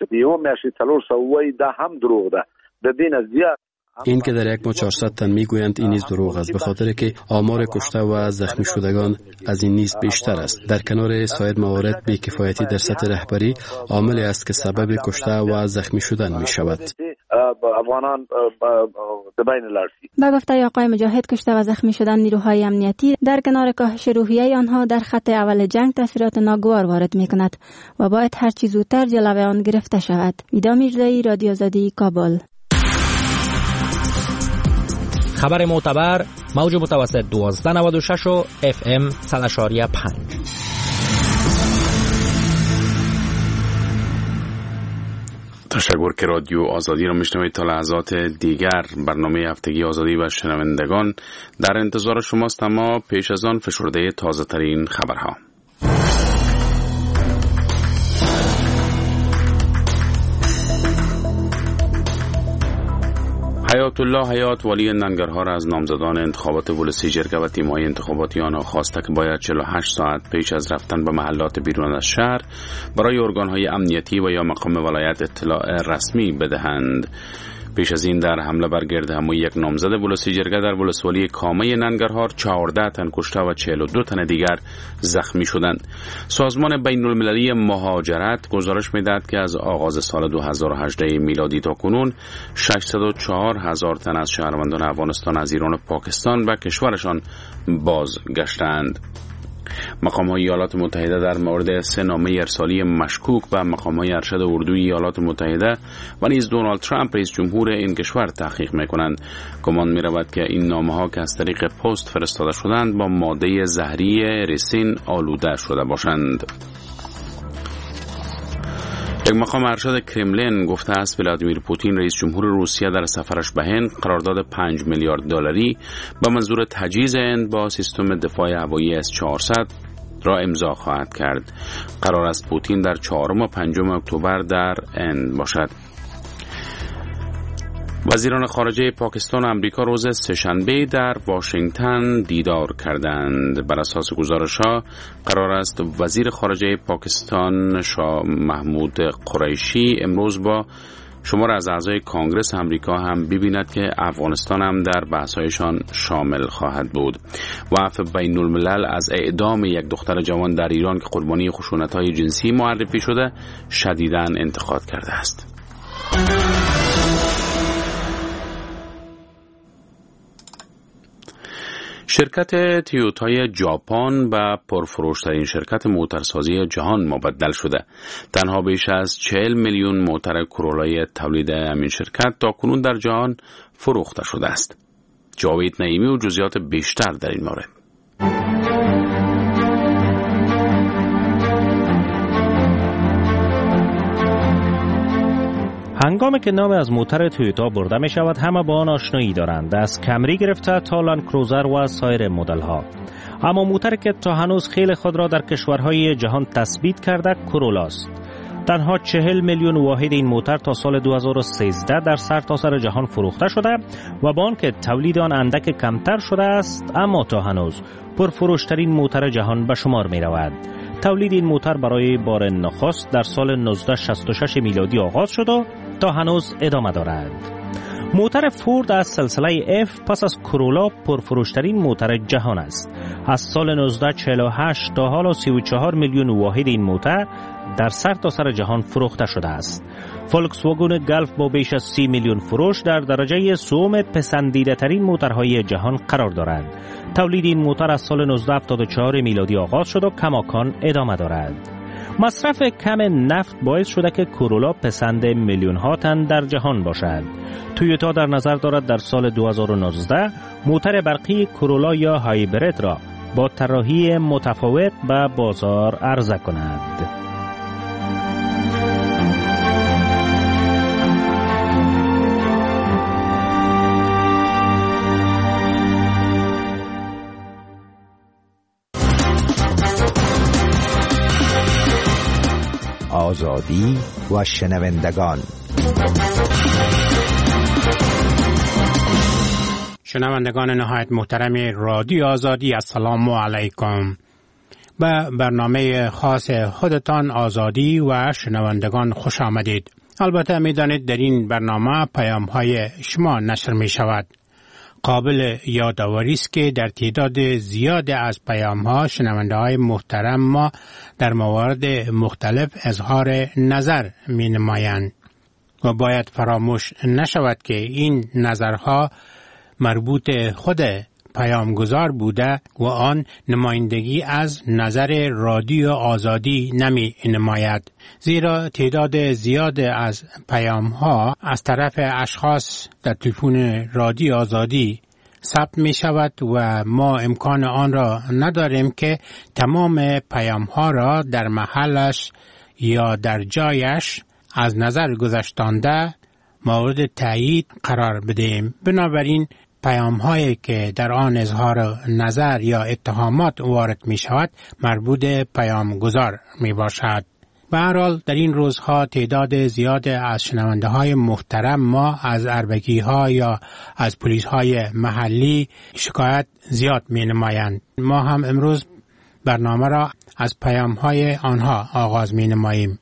هم دروغ ده. ببین زیاد این که در 1,400 تن میگویند این نیز دروغ است، به خاطر که آمار کشته و زخمی شدگان از این نیز بیشتر است. در کنار سایر موارد بی‌کفایتی در سطح رهبری عاملی است که سبب کشته و زخمی شدن می شود. با گفته آقای مجاهد، کشته و زخمی شدن نیروهای امنیتی در کنار کاهش روحیه آنها در خط اول جنگ تاثیرات ناگوار وارد می کند و باید هر چه زودتر جلوه آن گرفته شود. ویدا میرزایی، رادیو آزادی، کابل. خبر معتبر، موج متوسط 1296 و FM 100.5. تشکر که رادیو آزادی را میشنوید. تا لحظات دیگر برنامه هفتگی آزادی و شنوندگان در انتظار شماست، اما پیش از آن فشرده تازه ترین خبرها. حیات الله حیات والی ننگرهار از نامزدان انتخابات ولسی جرگه و تیم‌های انتخاباتی آنها خواسته که باید 48 ساعت پیش از رفتن به محلات بیرون از شهر برای ارگان‌های امنیتی و یا مقام ولایت اطلاع رسمی بدهند. پیش از این در حمله بر گردهمایی یک نامزد ولسی جرگه در ولسوالی کامه ننگرهار 14 تن کشته و 42 تن دیگر زخمی شدند. سازمان بین‌المللی مهاجرت گزارش می‌دهد که از آغاز سال 2018 میلادی تا کنون 604,000 تن از شهروندان افغانستان از ایران و پاکستان و کشورشان بازگشتند. مقام‌های ایالات متحده در مورد 3 نامه ارسالی مشکوک و مقام‌های ارشد اردوی ایالات متحده و نیز دونالد ترامپ رئیس جمهور این کشور تحقیق می‌کنند. گمان می‌رود که این نامه‌ها که از طریق پست فرستاده شدند با ماده زهری ریسین آلوده شده باشند. یک مقام ارشد کرملین گفته است ولادیمیر پوتین رئیس جمهور روسیه در سفرش به هند قرارداد 5 میلیارد دلاری به منظور تجهیز هند با سیستم دفاع هوایی S-400 را امضا خواهد کرد. قرار است پوتین در 4 و 5 اکتبر در هند باشد. وزیران خارجه پاکستان و امریکا روز سه‌شنبه در واشنگتن دیدار کردند. بر اساس گزارش‌ها قرار است وزیر خارجه پاکستان شاه محمود قریشی امروز با شمار از اعضای کانگرس امریکا هم ببیند که افغانستان هم در بحث‌هایشان شامل خواهد بود. وقف بین الملل از اعدام یک دختر جوان در ایران که قربانی خشونت‌های جنسی معرفی شده شدیداً انتقاد کرده است. شرکت تویوتای ژاپن به پرفروش‌ترین شرکت موتورسازی جهان مبدل شده. تنها بیش از 40 میلیون موتور کرولای تولید همین شرکت تا کنون در جهان فروخته شده است. جاوید نعیمی و جزئیات بیشتر در این مورد. هنگامی که نام از موتور تویوتا برده می شود همه با آن آشنایی دارند، از کمری گرفته تا لند کروزر و سایر مدل ها. اما موتوری که تا هنوز خیلی خود را در کشورهای جهان تثبیت کرده کرولاست. تنها 40 میلیون واحد این موتور تا سال 2013 در سرتاسر جهان فروخته شده و با آنکه تولید آن اندک کمتر شده است، اما تا هنوز پرفروشترین موتور جهان به شمار می رود. تولید این موتور برای بار نخست در سال 1966 میلادی آغاز شد و تا هنوز ادامه دارد. موتور فورد از سلسله F پس از کرولا پرفروشترین موتور جهان است. از سال 1948 تا حالا 34 میلیون واحد این موتور در سرتاسر جهان فروخته شده است. فولکس واگن گلف با بیش از 30 میلیون فروش در درجه سوم پسندیده ترین موتورهای جهان قرار دارد. تولید این موتور از سال 1974 میلادی آغاز شد و کماکان ادامه دارد. مصرف کم نفت باعث شده که کرولا پسند میلیون ها تن در جهان باشد. تویوتا در نظر دارد در سال 2019 موتور برقی کرولا یا هایبرید را با طراحی متفاوت به بازار عرضه کند. آزادی و شنوندگان. شنوندگان نهایت محترم رادیو آزادی، السلام علیکم. به برنامه خاص خودتان آزادی و شنوندگان خوش آمدید. البته می‌دانید در این برنامه پیام‌های شما نشر می‌شود. قابل یادآوری است که در تعداد زیاد از پیام‌ها شنونده‌های محترم ما در موارد مختلف اظهار نظر می‌نمایند و باید فراموش نشود که این نظرها مربوط خود پیامگذار بوده و آن نمایندگی از نظر رادیو آزادی نمی نماید، زیرا تعداد زیاد از پیام‌ها از طرف اشخاص در تلفن رادیو آزادی ثبت می شود و ما امکان آن را نداریم که تمام پیام‌ها را در محلش یا در جایش از نظر گذاشتنده مورد تایید قرار بدهیم. بنابراین پیام‌هایی که در آن اظهار نظر یا اتهامات وارد می شود مربوط پیامگذار می باشد. به هر حال در این روزها تعداد زیاد از شنونده های محترم ما از اربگی ها یا از پلیس های محلی شکایت زیاد می نمایند. ما هم امروز برنامه را از پیام های آنها آغاز می نماییم.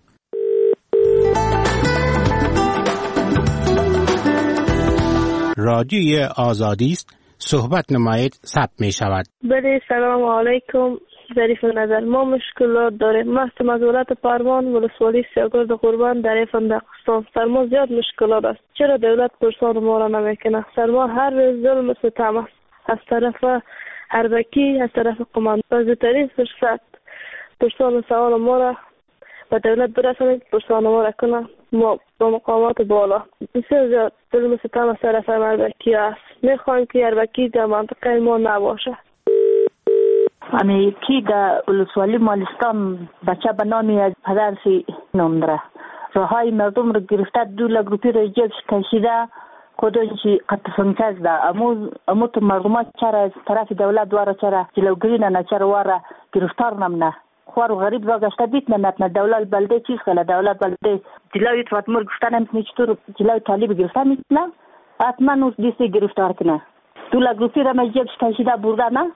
رادیوی آزادی است، صحبت نمایید، ثبت می شود. بله، سلام علیکم. ظریف نظر، ما مشکلات داریم. ما از ولایت پروان ولسوالی سیاگرد قربان در فندقستان. سر ما زیاد مشکلات است. چرا دولت پرسان ما را نمیکنه؟ سر ما هر روز ظلم و ستم است، از طرف اربکی، از طرف قماند. بازترین فرصت پرسان سوال ما را به دولت برسانید، پرسان ما را کنه. ما با مقامات بالا بسیار زیاد ظلم و ستم از طرف اربکی است. میخوایم که اربکی در منطقه ما نباشه. امی کی در ولسوالی مالستان بچه به نامی از پدرسی نام داره. راهای مردم رو گرفته، دولا گروپی رو جبش کشیده، خودشی قطع فنکز ده. امو تو مردمات چرا از طرف دولت دواره چرا جلوگری نه، چرا واره گرفتار نمونه. خوار و غریب را گشته بیت نمتنه. دولت بلده چیز خیلی؟ دولت بلده جلوی تواتمور گفتن هم چطور جلوی طالب گرفته میتونه؟ حتما اون دیستی گرفتار کنه. دولا گروپی رو جبش کشیده برده نه؟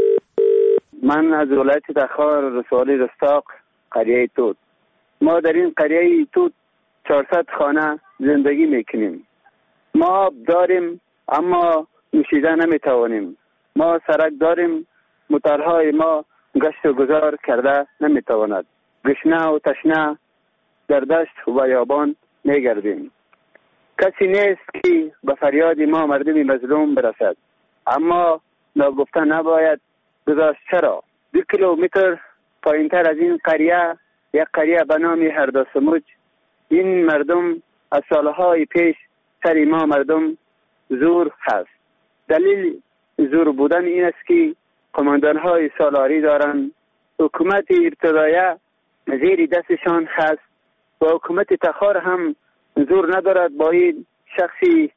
من از ولایت تخار ولسوالی رستاق قریه توت. ما در این قریه توت 400 خانه زندگی میکنیم. ما آب داریم اما نوشیدن نمیتوانیم. ما سرک داریم، موترهای ما گشت و گذار کرده نمیتواند. گشنه و تشنه در دشت و بیابان میگردیم. کسی نیست که به فریاد ما مردم مظلوم برسد، اما ناگفته نباید گذاشت. چرا 2 کیلومتر پایینتر از این قریه یک قریه به نام هرداسموج، این مردم از سالهای پیش سر ما مردم زور هست. دلیل زور بودن این است که قماندانهای سالاری دارند. حکومت ابتدایه زیر دستشان هست و حکومت تخار هم زور ندارد با این شخصی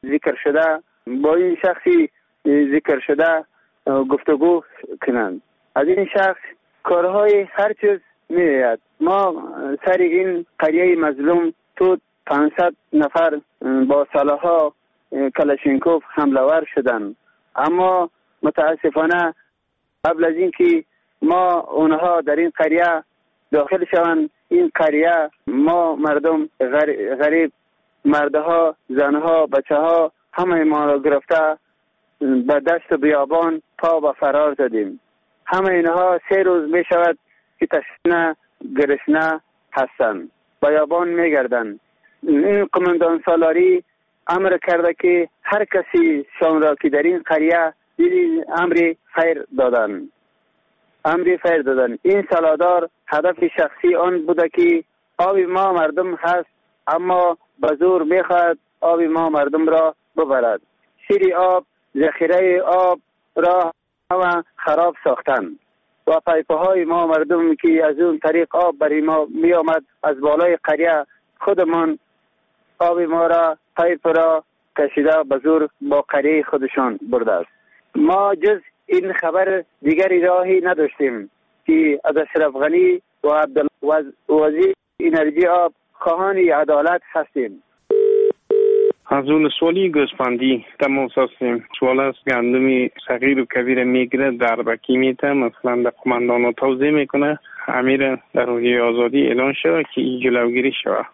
ذکر شده گفتگو کنند. از این شخص کارهای هر چیز می‌آید. ما سر این قریه مظلوم تو 500 نفر با سلاح‌ها کلاشینکوف حمله ور شدند، اما متاسفانه قبل از اینکه ما اونها در این قریه داخل شوند، این قریه ما مردم غریب، مردها، زنها، بچه‌ها همه ما را گرفته به دشت و بیابان پا به فرار زدیم. همه اینها 3 روز می شود که تشنه گرسنه هستند، بیابان می گردند. این قماندان سالاری امر کرده که هر کسی شان را که در این قریه دیدی امری خیر دادن. این سالادار هدف شخصی آن بوده که آب ما مردم هست، اما به زور می خواهد آب ما مردم را ببرد. شیر آب، ذخیره آب را همه خراب ساختن و پایپه های ما مردم که از اون طریق آب برای ما می آمد از بالای قریه خودمان آب ما را پایپ را کشیده به زور با قریه خودشان برده است. ما جز این خبر دیگری راهی نداشتیم که از اشرف غنی و عبدالوزیر انرژی آب خواهان عدالت هستیم. از ولسوالی گوسفندی تمام هستیم. سوال است گندمی صغیر و کبیر میگیره در بکی میته، مثلا در قماندان توضیح میکنه امیر در روحی آزادی اعلان شود که این جلوگیری شود.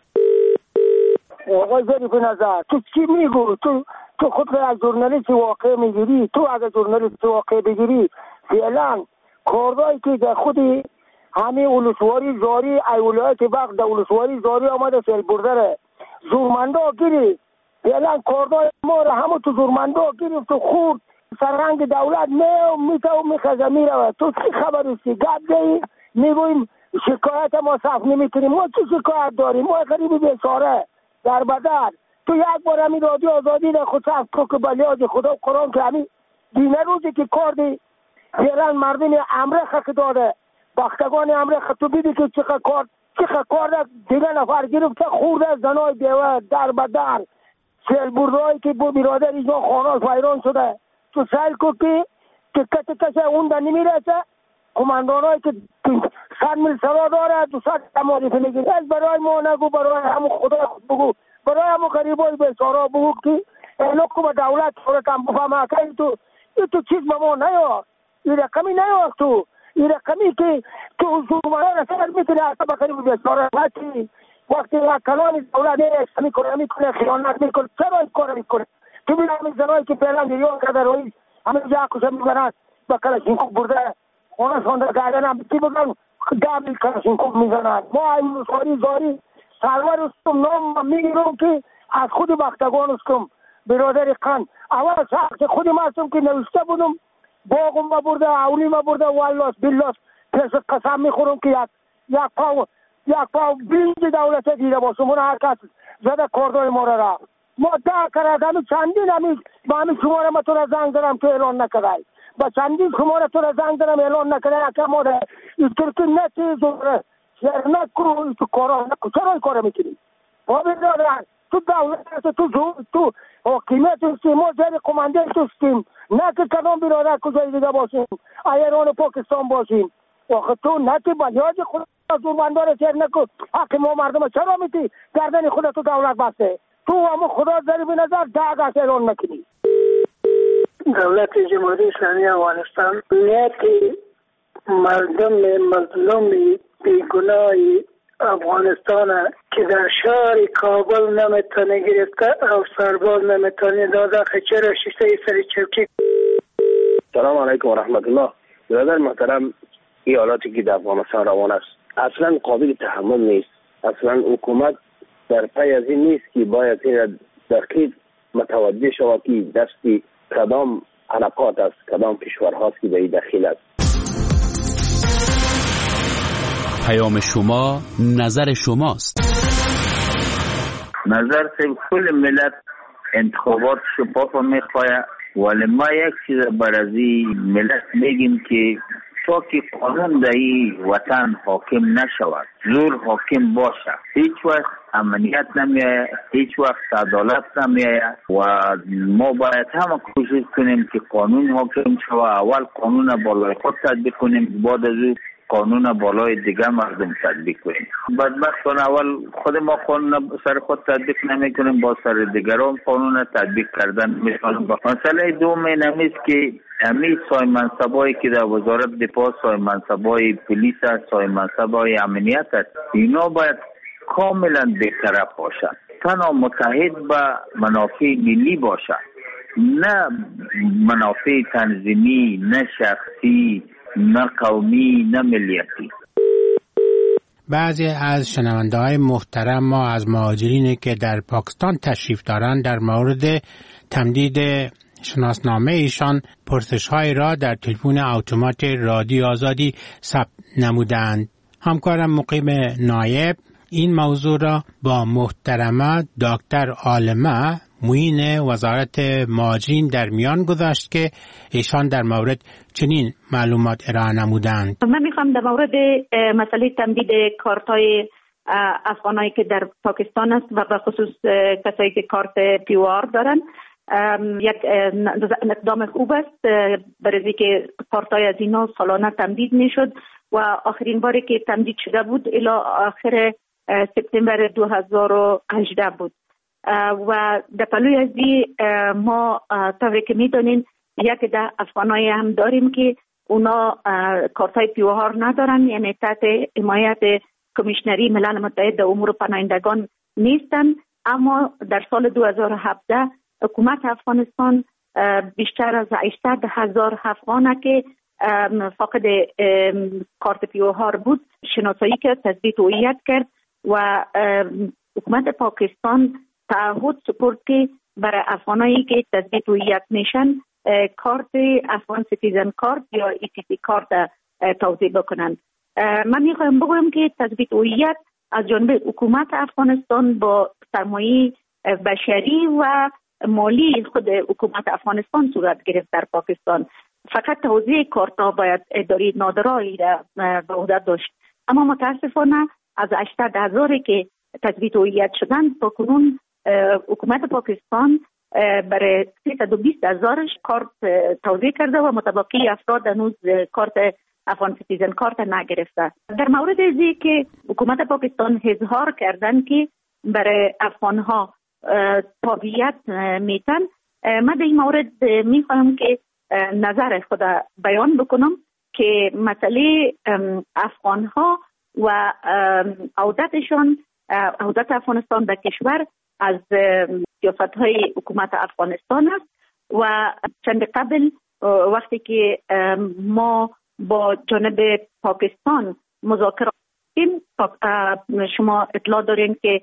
آقای ظریف نظر تو چی میگو؟ تو خود را از ژورنالیست واقع میگیری؟ تو اگر ژورنالیست واقع بگیری فعلا کارهایی که در خودی همه ولسواری زاری ایولایت وقت در ولسواری زاری آمده فعل برده ره زورمندا گیری فعلا کارهای ما را همه تو زورمندا گیری تو خورد سرهنگ دولت میته و میخزه میره. تو چی خبریستی؟ گپ دهی میگویم شکایت ما صف نمیکنیم. ما چی شکایت داریم؟ ما غریبی بیچاره در بدر. تو یک بار همین رادیو آزادی را خود صف تو که بلیاز خدا قرآن که همین دینه روزی که کار دی فعلا مردم امرخ که داده بختگان امرخ تو بیدی که چقدر کار دیگه نفر گرفته خورده زنای بیوه در بدر سیل بردهایی که با برادر ایجا خاناس ویران شده. تو سیل کو که کسی اون در نمیرسه کماندان هایی که 100 میل سوا داره 200 تماریف نگید. از برای ما نگو، برای همون خدا خود بگو، برای همون قریبای بیچاره بگو که اینو که به دولت صورت هم بفهمه که تو چیز به ما نیار، این رقمی نیار. تو این رقمی که تو زورمانه رسر میتونه اصلا به قریب بیچاره وقتی یک کلان دولت نیست میکنه خیانت میکنه. چرا این کار میکنه؟ تو بین همین زنایی که فعلا دیگه کرده روی همین جا کشه میبرن با کلاشینکوف برده خونه سانده گردن هم چی بگن دابل کلاشینکوف میزنن. ما این زاری سالور استم نام میگیرم که از خود بختگان استم برادر قند اول شخص خودی ما استم که نوشته بودم باغم ما برده اولی ما برده والاس بیلاس پس قسم میخورم که یک پاو بینج دولت دیده باشم اون هر کس زده کاردای ما را ما دا کردم چندین همین شماره ما تو را زنگ دارم که اعلان نکرده با چندین شماره تو را زنگ دارم اعلان نکرده که ما را این ترکی نچیز شهر نکو تو کارا نکو. چرا این کارا میکنی؟ با بیدادن تو دولت تو حاکمیت هستیم ما زیر کمانده هستیم نه که کدام برادر کجای دیگه باشیم ایران پاکستان باشیم. آخه تو نه که بلیاج خود زورمندار شهر نکن حق ما مردم چرا میتی گردن خودت تو دولت بسته تو همون خدا ظریف نظر داغ اعلان نکنی. دولت جمهوری اسلامی افغانستان نیت مردم مظلوم بیگناه افغانستان که در شهر کابل نمیتونه گرفته او سرباز نمیتونه داده خچر ششته سر چوکی. سلام علیکم و رحمت الله. برادر محترم این حالاتی که در افغانستان روان است اصلا قابل تحمل نیست. اصلا حکومت در پی از این نیست که باید این دقیق متوجه شود که دستی کدام حلقات است کدام کشورهاست که به این دخیل است. پیام شما نظر شماست. نظر کل ملت انتخابات شفاف میخواه ولی ما یک چیز برازی ملت میگیم که تا که قانون در این وطن حاکم نشود زور حاکم باشه هیچ وقت امنیت نمیآید هیچ وقت عدالت نمیآید و ما باید همه کوشش کنیم که قانون حاکم شود. اول قانون بالای خود تطبیق کنیم بعد از او قانون بالای دیگه مردم تطبیق کنیم. بدبختانه اول خود ما قانون سر خود تطبیق نمی کنیم با سر دیگران قانون تطبیق کردن میکنیم. مسئله دوم این است که همین سای منصبایی که در وزارت دفاع سای منصبای پلیس است سای منصبای امنیت است اینا باید کاملا بی‌طرف باشد تنها متحد به منافع ملی باشد نه منافع تنظیمی نه شخصی نه قومی نه ملیتی. بعضی از شنونده‌های محترم ما از مهاجرینی که در پاکستان تشریف دارند در مورد تمدید شناسنامه ایشان پرسش‌های را در تلفن اتومات رادیو آزادی ثبت نمودند. همکارم مقیم نایب این موضوع را با محترمه دکتر عالمه معین وزارت مهاجرین در میان گذاشت که ایشان در مورد چنین معلومات ارائه نمودند. من میخوام در مورد مسئله تمدید کارت‌های افغانایی که در پاکستان است و به خصوص کسایی که کارت پیوار دارن یک اقدام خوب است برای که کارت‌های از اینا سالانه تمدید میشد و آخرین باری که تمدید شده بود الی آخر سپتامبر 2018 بود و در پلوی ازی ما طوری که میدونین یک ده افغانایی هم داریم که اونا کارتای پیوهار ندارن، یعنی تحت حمایت کمیشنری ملل متحد در امور پناهندگان نیستن. اما در سال 2017 حکومت افغانستان بیشتر از 800,000 افغان که فاقد کارت پیوهار بود شناسایی کرد، تثبیت هویت کرد و حکومت پاکستان تعهد سپرد که برای افغانایی که تثبیت هویت میشن کارت افغان سیتیزن کارت یا ETC کارت توزیع بکنند. من میخوایم بگویم که تثبیت هویت از جانب حکومت افغانستان با سرمایه بشری و مالی خود حکومت افغانستان صورت گرفت در پاکستان. فقط توزیع کارت ها باید اداره نادرایی را به عهده داشت. اما متاسفانه از 800,000 که تثبیت هویت شدن تا کنون حکومت پاکستان برای 320,000 کارت توزیع کرده و متبقی افراد هنوز کارت افغان سیتیزن کارت نگرفته. در مورد ازی که حکومت پاکستان اظهار کردن که برای افغان ها تابعیت میتن، من در این مورد میخوایم که نظر خود بیان بکنم که مسئله افغان ها و عودتشان، عودت افغانستان به کشور از سیاست های حکومت افغانستان است و چند قبل وقتی که ما با جانب پاکستان مذاکره کردیم، شما اطلاع دارین که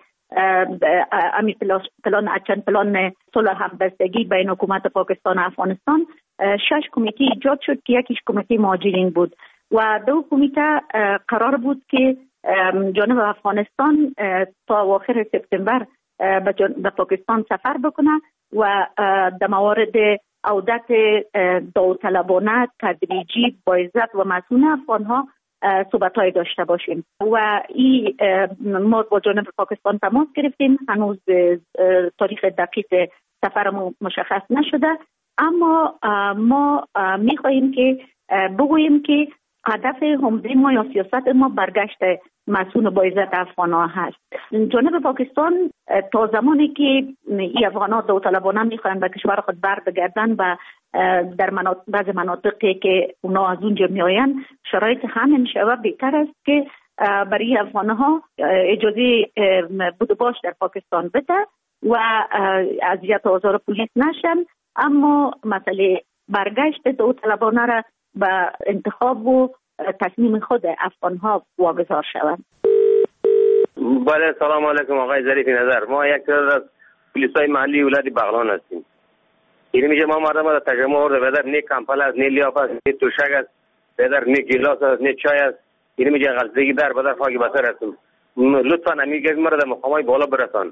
چند پلان صلح همبستگی بین حکومت پاکستان و افغانستان 6 کمیته ایجاد شد که یکیش کمیته مهاجرین بود و 2 کمیته قرار بود که جانب افغانستان تا اواخر سپتامبر به پاکستان سفر بکنه و در مورد عودت داوطلبانه تدریجی با عزت و مسئول افغانها صحبت‌های داشته باشیم و ما با جانب پاکستان تماس گرفتیم. هنوز تاریخ دقیق سفرمون مشخص نشده، اما ما می‌خواهیم که بگوییم که هدف عمده ما یا سیاست ما برگشت مسئول با عزت افغان‌ها هست. جانب پاکستان تا زمانی که این افغان‌ها داوطلبانه می‌خواهند به کشور خود بگردن و در بعض مناطقی که اونا از اونجا میآیند شرایط همین شوه بهتر است که برای افغان‌ها اجازه بود و باش در پاکستان بده و اذیت و آزار پلیس نشن، اما مسئله برگشت داوطلبانه را به انتخاب و تصمیم خود افغان‌ها واگذار شوند. بله، سلام علیکم آقای ظریف نظر. ما یک تعداد از پلیسای محلی ولایت بغلان هستیم. این میگه ما مردم را تجمع آورده بدر نه کمپل است، نه لیاف است، نه توشک است، بدر نه گیلاس است، نه چای است. این میگه غلطگی در بدر خاک بسر هستم. لطفاً میگه مرا در مقامای بالا برسان.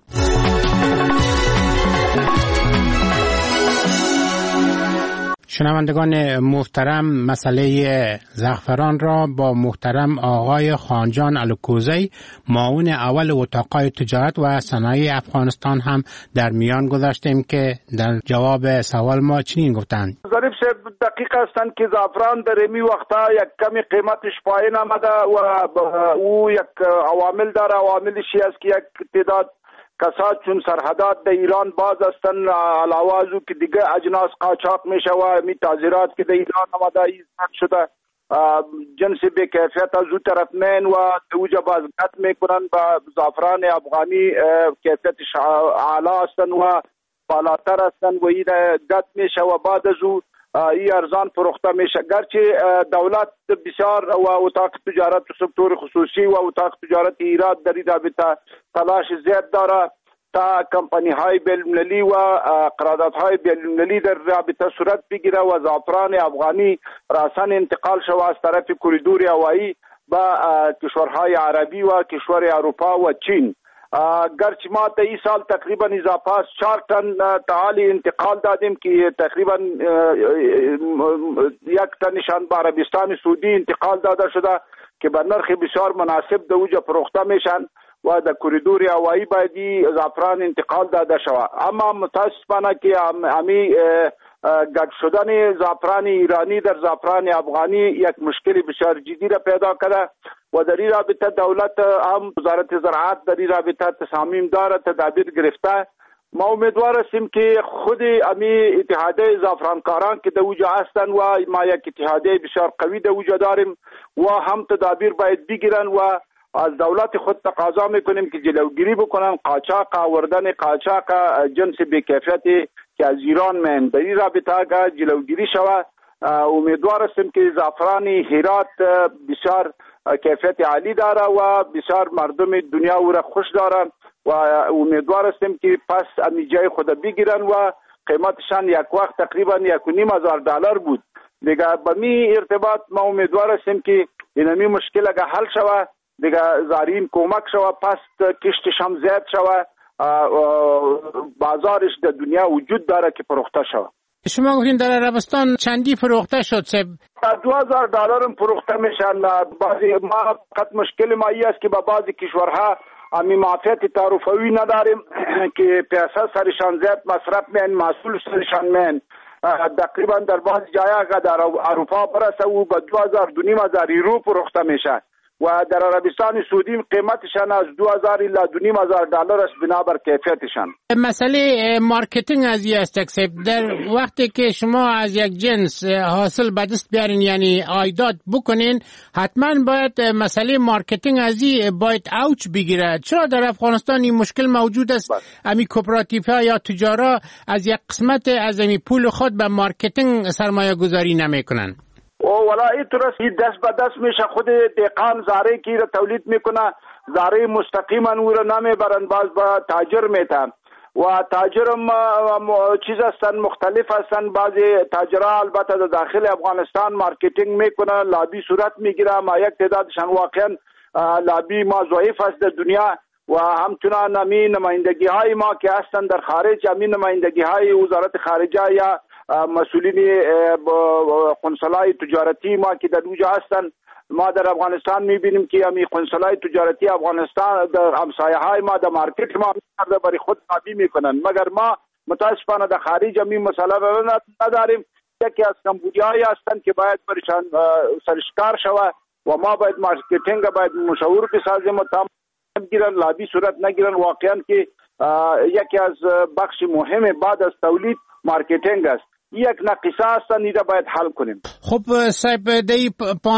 شنوندگان محترم، مسئله زعفران را با محترم آقای خانجان الکوزی معاون اول اتاقای تجارت و صنایع افغانستان هم در میان گذاشتیم که در جواب سوال ما چنین گفتند. ظریف صاحب دقیق هستند که زعفران در این وقتا یک کمی قیمتش پایین آمده و او یک عوامل داره. عواملش است که یک تعداد کسات چون سرحدات در ایران باز هستند، علاوه از او که دیگه اجناس قاچاق میشه و می تاجرات که در ایران آمده ایزد شده جنس بی کیفیت از او طرف مین و اوجا بازگشت میکنن با زعفران افغانی کیفیتش اعلی هستند و بالاتر هستند و این گت میشه و بعد از او این ارزان فروخته میشه. گرچه دولت بسیار و اتاق تجارت و سکتور خصوصی و اتاق تجارت ایران در این رابطه تلاش زیاد داره تا کمپانی های بین‌المللی و قراردادهای های بین‌المللی در رابطه صورت بگیره و زعفران افغانی راسن انتقال شود از طرف کوریدور هوایی به کشورهای عربی و کشور اروپا و چین. گرچه ما تا این سال تقریبا اضافه 4 تن تعالی انتقال دادیم که تقریبا 1 تنشان به عربستان سعودی انتقال داده شده که به نرخ بسیار مناسب در اوجا فروخته میشن و در کوریدور هوایی باید زعفران انتقال داده شود. اما متاسفانه که همی گډ شدن زعفران ایرانی در زعفران افغانی یک مشکل بسیار جدی را پیدا کرده و در این رابطه دولت هم وزارت زراعت در این رابطه تصامیم داره، تدابیر گرفته. ما امیدوار هستیم که خود امی اتحادیه زعفرانکاران که در اوجا هستند و ما یک اتحادیه بسیار قوی در اوجا داریم و هم تدابیر باید بگیرن و از دولت خود تقاضا میکنیم که جلوگیری بکنن قاچاق آوردن قاچاق جنس بی‌کیفیتی که از ایران میان. در این رابطه جلوگیری شود. امیدوار هستیم که زعفران هرات بسیار کیفیت عالی داره و بسیار مردم دنیا او را خوش دارن و امیدوار هستیم که پس امی جای خود بگیرن و قیمتشان یک وقت تقریبا $1,500 بود. دیگه به می ارتباط ما امیدوار هستیم که اینمی مشکل اگه حل شود، دیگه زارین کمک شود، پس کشتش هم زیاد شود، بازارش در دنیا وجود داره که فروخته شود. شما گفتین در عربستان چندی فروخته شد؟ $2,000 فروخته میشن. بعضی ما فقط مشکل ما این است که با بعضی کشورها امی معافیت تعرفوی نداریم که پیسه سرشان زیاد مصرف میان، محصول سرشان میان. تقریبا در بعضی جای در اروپا برسه و به $2,000-2,500 فروخته میشه و در عربستان سعودی قیمتشان از $2,000 الی $2,500 است بنابر کیفیتشان. مسئله مارکتینگ از این است در وقتی که شما از یک جنس حاصل به دست بیارین یعنی عایدات بکنین، حتما باید مسئله مارکتینگ از این باید اوج بگیره. چرا در افغانستان این مشکل موجود است؟ امی کوپراتیف‌ها یا تجارا از یک قسمت از امی پول خود به مارکتینگ سرمایه گذاری نمیکنن؟ ولا این دست به دست میشه. خود دهقان زاره کی را تولید میکنه، زاره مستقیما او را نمیبرن، باز با تاجر میتن و تاجرم چیز هستن مختلف هستن. بعضی تاجرها البته در داخل افغانستان مارکتینگ میکنه، لابی صورت میگیره، ما یک تعدادشان واقعا لابی ما ضعیف است در دنیا و همچنان امی نمایندگی های ما که هستن در خارج، امی نمایندگی های وزارت خارجه یا مسئولین قنصلای تجارتی ما که در اونجا هستن، ما در افغانستان میبینیم که امی قنصلای تجارتی افغانستان در همسایه های ما در مارکت ما برای خود لابی میکنن، مگر ما متاسفانه در خارج امی مسئله را نداریم. یکی از کمبودیایی هستن که باید برشان سرشکار شود و ما باید مارکتینگ باید مشاور بسازیم و تمام گیرن، لابی صورت نگیرن. واقعا که یکی از بخش مهم بعد از تولید مارکتینگ است. یک نقصه هستن، این را باید حل کنیم. خب صاحب دی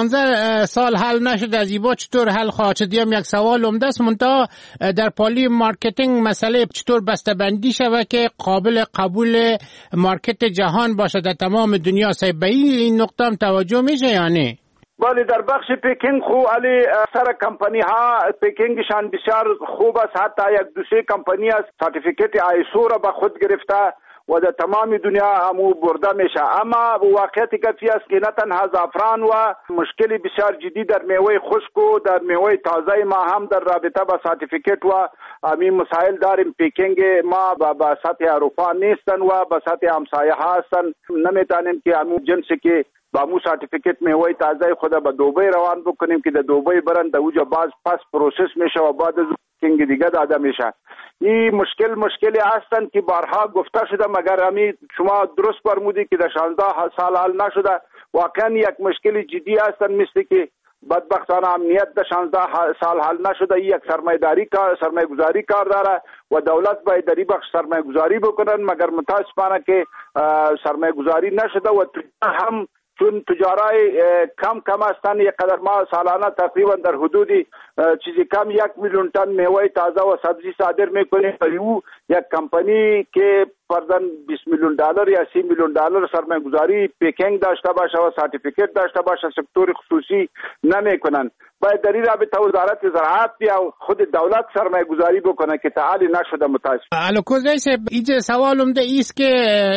15 سال حل نشد، از ایبا چطور حل خواهد شد؟ یک سوال عمده است، منتها در پالی مارکتینگ مسئله چطور بسته‌بندی شود که قابل قبول مارکت جهان باشد در تمام دنیا؟ صاحب به این نقطه هم توجه میشه یا نه؟ ولی در بخش پیکینگ خو علی سر کمپانی ها پیکینگشان بسیار خوب است، حتی یک دوسری کمپانی است سرتیفیکت آیسو را به خود گرفته و در تمام دنیا همو برده میشه. اما واقعیت کافی است که نه تنها زعفران و مشکلی بسیار جدی در میوه خشک و در میوه تازه ما هم در رابطه با سرتیفیکت و همین مسائل داریم. پیکینگ ما با سطح اروپا نیستن و با سطح همسایه ها هستن. نمیتونیم که همون جنسی که با مو سرتیفیکت میوه تازه خود به دوبی روان بکنیم که در دوبی برن در اوجا باز پس پروسس میشه و بعد از پیکینگ دیگه داده میشه. این مشکلی هستن که بارها گفته شده، مگر همی شما درست فرمودی که در 16 سال حل نشده. واقعا یک مشکل جدی هستن، مثل که بدبختانه امنیت در 16 سال حل نشده. یک سرمایه گذاری کار داره و دولت باید در این بخش سرمایه گذاری بکنن، مگر متاسفانه که سرمایه گذاری نشده و هم چون تجارای کم هستن. یک قدر ما سالانه تقریبا در حدود چیزی کم 1 میلیون تن میوه تازه و سبزی صادر میکنیم. او یک کمپانی که فرضاً $20 میلیون یا $30 میلیون سرمایه گذاری پیکینگ داشته باشه و سرتیفیکت داشته باشه، سکتور خصوصی نمیکنن. باید در این رابطه وزارت زراعت یا خود دولت سرمایه گذاری بکنه که تعالی نشده. متاسفانه الکوزای صاحب اینجا سوالم ده ایست که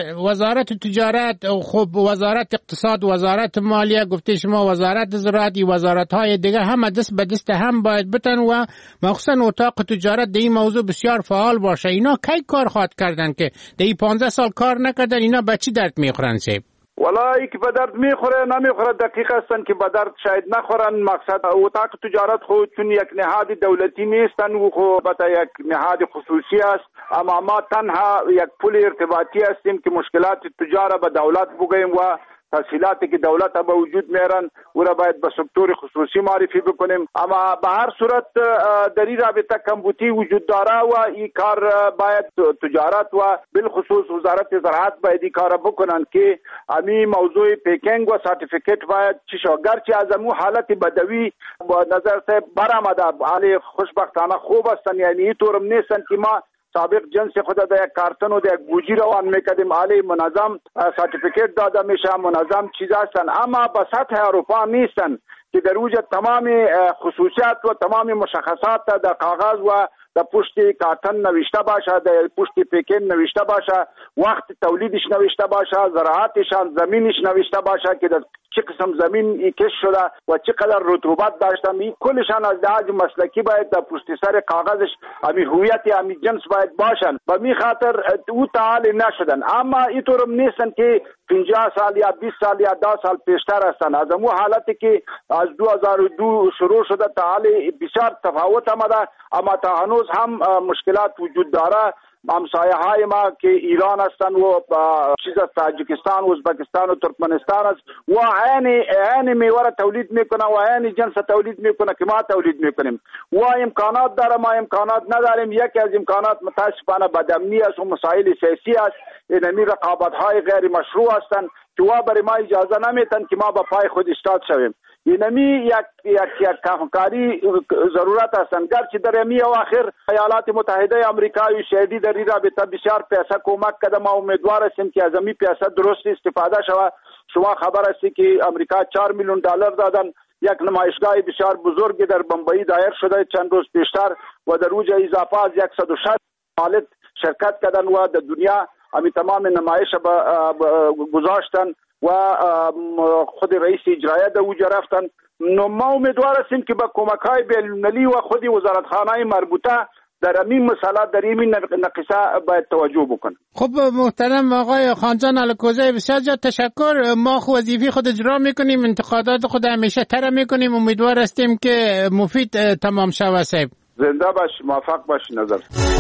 وزارت تجارت، خب وزارت اقتصاد، وزارت مالیه، گفته شما وزارت زراعت، وزارت های دیگه هم دست به دست هم باید بتن و مخصوصا اتاق تجارت در این موضوع بسیار فعال باشه. اینا کی کار خواهد کردن که در این 15 سال کار نکردن؟ اینا به چی درد میخورن صاحب؟ والا ای که به درد میخوره نمیخوره دقیق هستن که به درد شاید نخورن. مقصد اتاق تجارت خود چون یک نهاد دولتی نیستن و خود یک نهاد خصوصی است، اما ما تنها یک پل ارتباطی هستیم که مشکلات تجاره به دولت بگوییم و تسهیلاتی که دولت به وجود میارن او را باید به سکتور خصوصی معرفی بکنیم. اما به هر صورت در این رابطه کمبودی وجود داره و این کار باید تجارت و بالخصوص وزارت زراعت باید این کار بکنن که امی موضوع پیکینگ و سرتیفیکیت باید چی شو. گرچه از امو حالت بدوی با نظر سے برآمده علی خوشبختانه خوب هستن، یعنی اینطورم نیستن که ما سابق جنس خود در یک کارتون و در یک بوجی روان میکردیم علی منظم سرتیفیکیت داده میشه، منظم چیز هستن، اما به سطح اروپا نیستن که در اوج تمام خصوصیات و تمام مشخصات در کاغذ و در پشت کارتن نوشته باشه، در پشت پیکن نوشته باشه، وقت تولیدش نوشته باشه، زراعتشان زمینش نوشته باشه که در چه قسم زمین کش شده و چقدر رطوبت داشتن. این کلشان از لحاظ مسلکی باید در پشت سر کاغذش امی هویت امی جنس باید باشن. به می خاطر او تعالی نشدن، اما اینطورم نیستن که 50 سال یا 20 سال یا 10 سال پیشتر هستن. از امو حالتی که از 2002 شروع شده تعالی بسیار تفاوت آمده، اما تا هنوز هم مشکلات وجود داره. همسایه های ما که ایران هستن و چیز از تاجیکستان و ازبکستان و ترکمنستان است و عین میوه تولید میکنه و عین جنس تولید میکنه که ما تولید میکنیم و امکانات داره، ما امکانات نداریم. یکی از امکانات متاسفانه بدامنی است و مسائل سیاسی است. اینمی رقابت های غیر مشروع هستند که برای ما اجازه نمیتن که ما به پای خود ایستاد شویم. اینمی یک کاری ضرورت هستند. گرچه در امی اواخر ایالات متحده آمریکا و شهدی در این رابطه بسیار پیسه کمک کرده. ما امیدوار هستیم که از امی پیسه درست استفاده شود. شما خبر هستی که آمریکا 4 میلیون دلار دادن. یک نمایشگاه بسیار بزرگی در بمبئی دایر شده چند روز پیشتر و در اوج اضافه از 160 مالک شرکت کردن و در دنیا امی تمام نمایش گذاشتن و خود رئیس اجرایی در اوج رفتن. ما امیدوار هستیم که با کمک‌های بین‌المللی و خود وزارتخانه‌های مربوطه در این مسئله در این نقصه باید توجه بکنه. خب محترم آقای خانجان الکوزی، بسیار زیاد تشکر. ما وظیفه خود اجرا میکنیم، انتقادات خود همیشه تر میکنیم. امیدوار هستیم که مفید تمام شود. صاحب زنده باش، موفق باش. نظر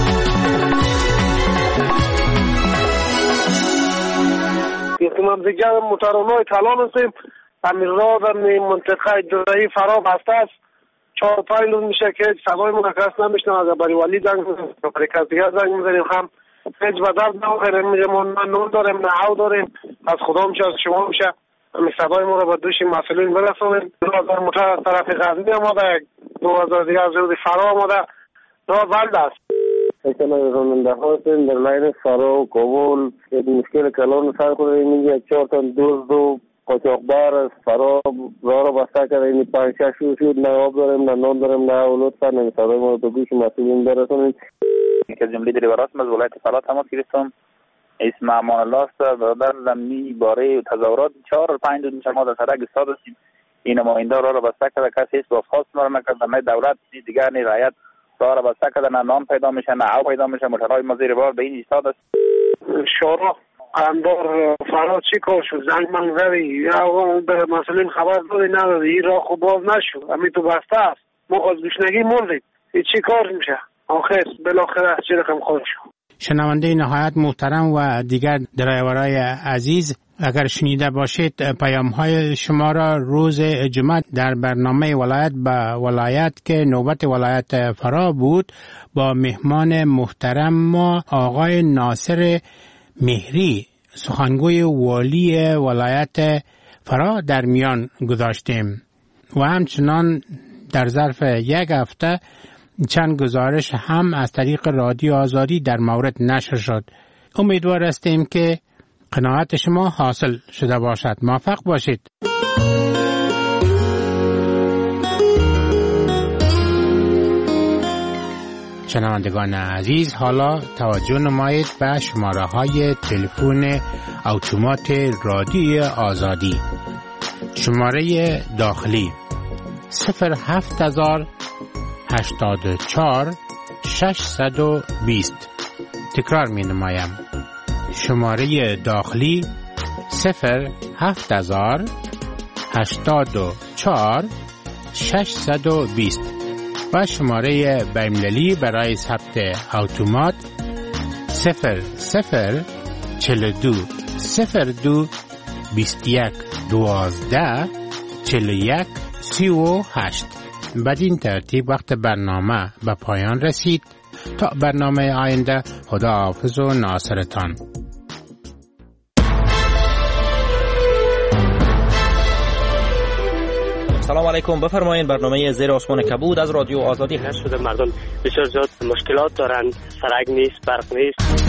احتمام دیگر موتورانای کلان هستیم. همین راه در منطقه جزایی فرا بسته است. 4-5 روز میشه که صدای ما کس نمیشنوه. برای ولی زنگ میزنیم، برای کس دیگر زنگ میزنیم، هم هیچ به درد نمیخوریم. میگه ما نه نور داریم نه عو داریم، از خدا میشه از شما میشه. همین صدای ما رو به دوش مسئولین برسونیم. 2000 موتور از طرف غزنی آمده، 2000 دیگر از روز فرا آمده. راه بند است. اکنون راننده هستیم در لاین فرا و کابل یک مشکل کلان سر کنیم. میگه 4 تن دزد و قاچاقبر از فرا راه را بسته کرده. این 5-6 روز شد نه آب داریم نه نان داریم نه لطفا این صدای ما رو به گوش مسئولین برسونید. یک از جمله دریورات از ولایت فرا تماس گرفتم. اسم امان الله است. برادر لمی باره تظاهرات 4-5 روز میشه ما در سرک ایستاد هستیم. این نماینده راه را بسته کرده، کسی هیچ بازخواست ما را نکرده، نه دولت دیگر نه رعایت راه را بسته کرده، نه نان پیدا میشه نه آب پیدا میشه. موتورهای ما زیر بار به این ایستاد است. شورا اندار فرا چی کار شد؟ زنگ من زدی یا به مسئولین خبر دادی ندادی؟ این راه خوب باز نشد، همین تو بسته است. ما از گشنگی مردیم. این چی کار میشه؟ آخر بالاخره چه رقم خواهد شد؟ شنونده نهایت محترم و دیگر درایورای عزیز، اگر شنیده باشید پیام‌های شما را روز جمعه در برنامه ولایت به ولایت که نوبت ولایت فرا بود با مهمان محترم ما آقای ناصر مهری سخنگوی والی ولایت فرا در میان گذاشتیم و همچنان در ظرف یک هفته چند گزارش هم از طریق رادیو آزادی در مورد نشر شد. امیدوار هستیم که قناعت شما حاصل شده باشد. موفق باشید. شنوندگان عزیز، حالا توجه نمایید به شماره های تلفن اتومات رادیو آزادی. شماره داخلی 07084 620. تکرار می نمایم. شماره داخلی 7084 620 و شماره بین‌المللی برای ثبت اتومات 0042 02 21 12 41 38. بدین ترتیب وقت برنامه به پایان رسید. تا برنامه آینده، خداحافظ و ناصرتان. سلام علیکم، بفرمایید. برنامه زیر آسمان کبود از رادیو آزادی هست. شده مردم بسیار زیاد مشکلات دارند، سرک نیست، برق نیست.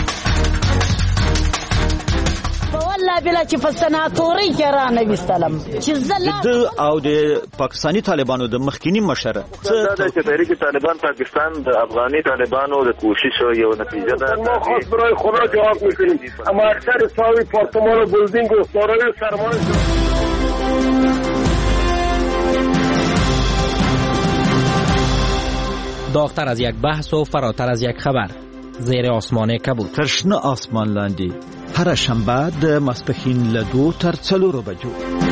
والله بلا چې په سناتوري کې را نویستلم چې د او د پاکستانی طالبانو د مخکینی مشر دا چې تحریک طالبان پاکستان د افغاني طالبانو د کوشش یو نتیجه ده. ما خاص برای خدا جواب میکنیم، اما اکثر ساوی پارتمان و بلدینگ و سارای سرمان داغتر از یک بحث و فراتر از یک خبر، زیر آسمان کبود. ترشنه آسمان لاندی هر شنبه د ماسپښین له 2 تر 4 بجو.